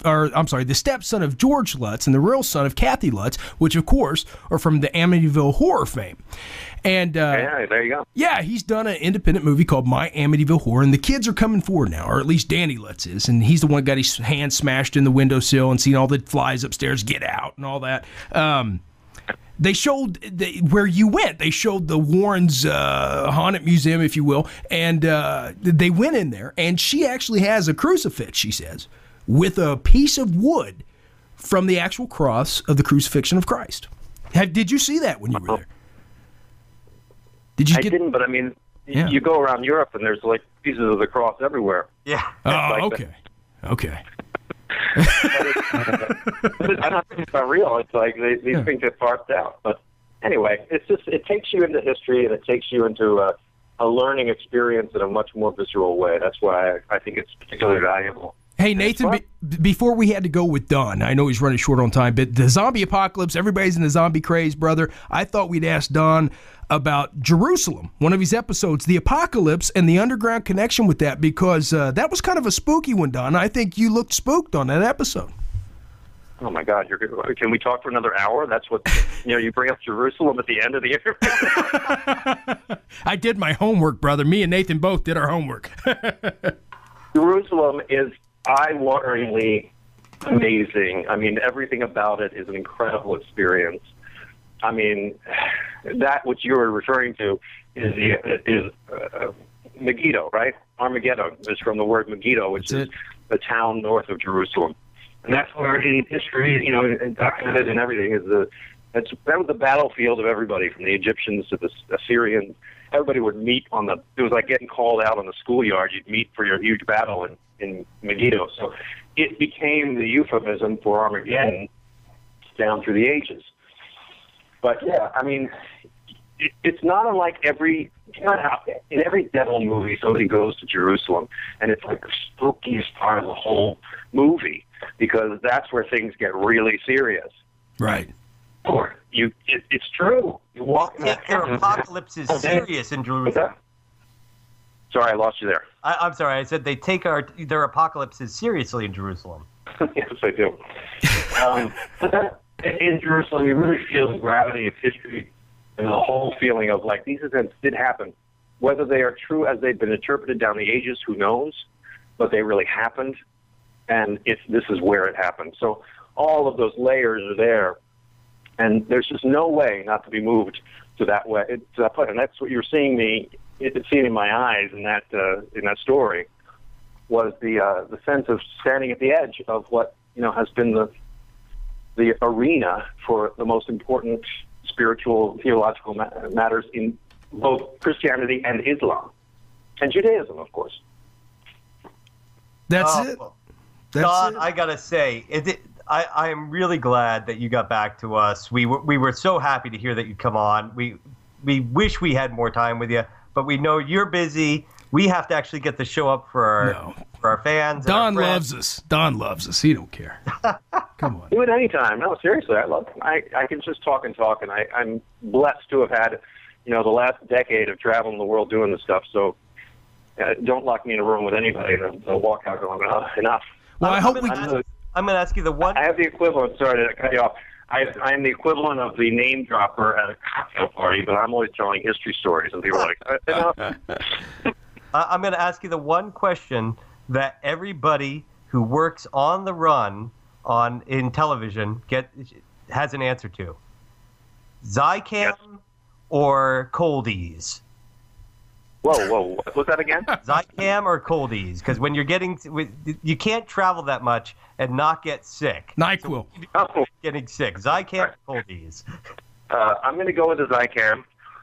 D: stepson of George Lutz and the real son of Kathy Lutz, which, of course, are from the Amityville Horror fame. And
H: yeah, there you go.
D: Yeah, he's done an independent movie called My Amityville Horror, and the kids are coming forward now, or at least Danny Lutz is, and he's the one that got his hand smashed in the windowsill and seen all the flies upstairs get out and all that. They showed where you went. They showed the Warrens Haunted Museum, if you will, and they went in there, and she actually has a crucifix, she says, with a piece of wood from the actual cross of the crucifixion of Christ. Did you see that when you were there?
H: I didn't, but I mean, you go around Europe and there's like pieces of the cross everywhere.
E: Yeah.
D: Oh,
H: like
D: okay. Okay.
H: I don't think it's not real. It's like these things get parsed out. But anyway, it takes you into history and it takes you into a learning experience in a much more visceral way. That's why I think it's particularly valuable.
D: Hey, Nathan, before we had to go with Don, I know he's running short on time, but the zombie apocalypse, everybody's in the zombie craze, brother. I thought we'd ask Don about Jerusalem, one of his episodes, the apocalypse and the underground connection with that, because that was kind of a spooky one, Don. I think you looked spooked on that episode.
H: Oh, my God. Can we talk for another hour? That's what, you bring up Jerusalem at the end of the interview.
D: I did my homework, brother. Me and Nathan both did our homework.
H: Jerusalem is eye-wateringly amazing. I mean, everything about it is an incredible experience. I mean, that which you were referring to is Megiddo, right? Armageddon is from the word Megiddo, which is the town north of Jerusalem. And that's where in history, and documented and everything, that was the battlefield of everybody, from the Egyptians to the Assyrians. Everybody would meet it was like getting called out on the schoolyard. You'd meet for your huge battle in Megiddo. So it became the euphemism for Armageddon down through the ages. But yeah, I mean, it's not unlike in every devil movie, somebody goes to Jerusalem, and it's like the spookiest part of the whole movie, because that's where things get really serious.
D: Right.
H: Or it's true. You walk in that
E: their apocalypse is serious in Jerusalem.
H: Sorry, I lost you there.
E: I'm sorry. I said they take their apocalypses seriously in Jerusalem.
H: Yes, I do. But in Jerusalem, you really feel the gravity of history and the whole feeling of, like, these events did happen. Whether they are true as they've been interpreted down the ages, who knows? But they really happened, and this is where it happened. So all of those layers are there, and there's just no way not to be moved to that way, to that point. And that's what you're seeing in my eyes in that story, was the sense of standing at the edge of what has been the arena for the most important spiritual, theological matters in both Christianity and Islam, and Judaism, of course.
D: That's it.
E: Don, I gotta say, I am really glad that you got back to us. We were so happy to hear that you'd come on. We wish we had more time with you, but we know you're busy. We have to actually get the show up for our fans.
D: Don loves us. Don loves us. He don't care. Come on.
H: Do it anytime. No, seriously, I love it. I can just talk and talk, and I'm blessed to have had, the last decade of traveling the world doing this stuff. So don't lock me in a room with anybody, and I'll walk out going, enough.
D: Well, I'm going
E: to ask you the one.
H: I have the equivalent. Sorry to cut you off. I am the equivalent of the name dropper at a cocktail party, but I'm always telling history stories, and people are like, enough.
E: I'm going to ask you the one question that everybody who works on the run in television has an answer to. Zycam or Coldies?
H: Whoa, what was that again?
E: Zycam or Coldies? Because when you can't travel that much and not get sick.
D: NyQuil.
E: So getting sick. Zycam or Coldies?
H: I'm going to go with the Zycam.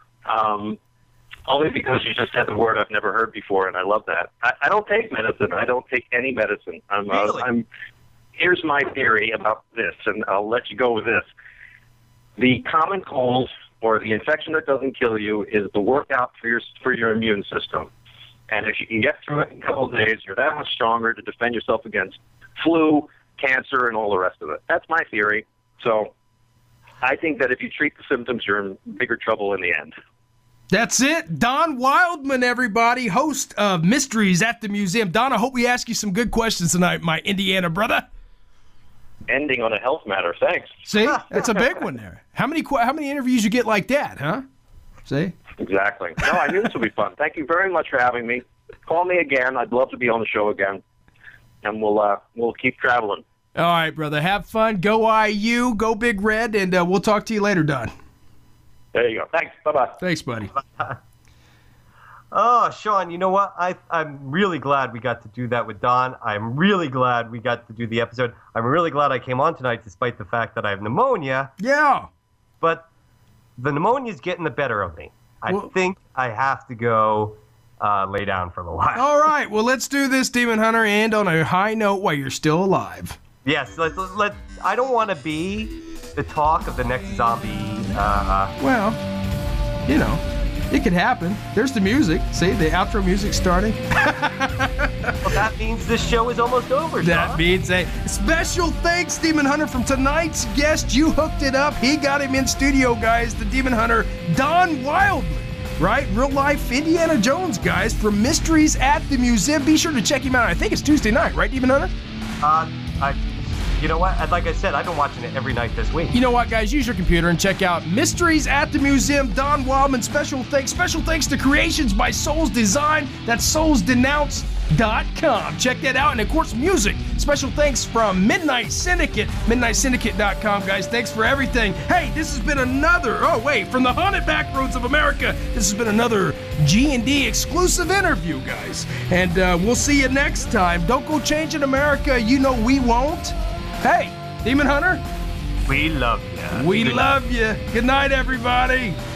H: Only because you just said the word I've never heard before, and I love that. I don't take medicine. I don't take any medicine.
E: Really?
H: Here's my theory about this, and I'll let you go with this. The common cold or the infection that doesn't kill you is the workout for your immune system. And if you can get through it in a couple of days, you're that much stronger to defend yourself against flu, cancer, and all the rest of it. That's my theory. So I think that if you treat the symptoms, you're in bigger trouble in the end.
D: That's it. Don Wildman, everybody, host of Mysteries at the Museum. Don, I hope we ask you some good questions tonight, my Indiana brother.
H: Ending on a health matter. Thanks.
D: See? That's a big one there. How many interviews you get like that, huh? See?
H: Exactly. No, I knew this would be fun. Thank you very much for having me. Call me again. I'd love to be on the show again. And we'll keep traveling.
D: All right, brother. Have fun. Go IU. Go Big Red. And we'll talk to you later, Don.
H: There you go. Thanks. Bye-bye.
D: Thanks, buddy.
E: Oh, Sean, you know what? I'm really glad we got to do that with Don. I'm really glad we got to do the episode. I'm really glad I came on tonight despite the fact that I have pneumonia.
D: Yeah.
E: But the pneumonia's getting the better of me. I think I have to go lay down for a little while.
D: All right. Well, let's do this, Demon Hunter, and on a high note while you're still alive.
E: Yes. I don't want to be the talk of the next zombie.
D: Well, it could happen. There's the music. See, the outro music starting.
E: Well, that means this show is almost over, Sean.
D: That means a special thanks, Demon Hunter, from tonight's guest. You hooked it up. He got him in studio, guys. The Demon Hunter, Don Wildman. Right? Real life Indiana Jones, guys, from Mysteries at the Museum. Be sure to check him out. I think it's Tuesday night, right, Demon Hunter?
E: You know what? Like I said, I've been watching it every night this week.
D: You know what, guys? Use your computer and check out Mysteries at the Museum. Don Wildman, special thanks to Creations by Souls Design. That's soulsdenounce.com. Check that out. And, of course, music. Special thanks from Midnight Syndicate, midnightsyndicate.com, guys. Thanks for everything. Hey, this has been another, from the haunted backroads of America, this has been another G&D exclusive interview, guys. And we'll see you next time. Don't go changing America. You know we won't. Hey, Demon Hunter.
E: We love you.
D: We love you. Good night, everybody.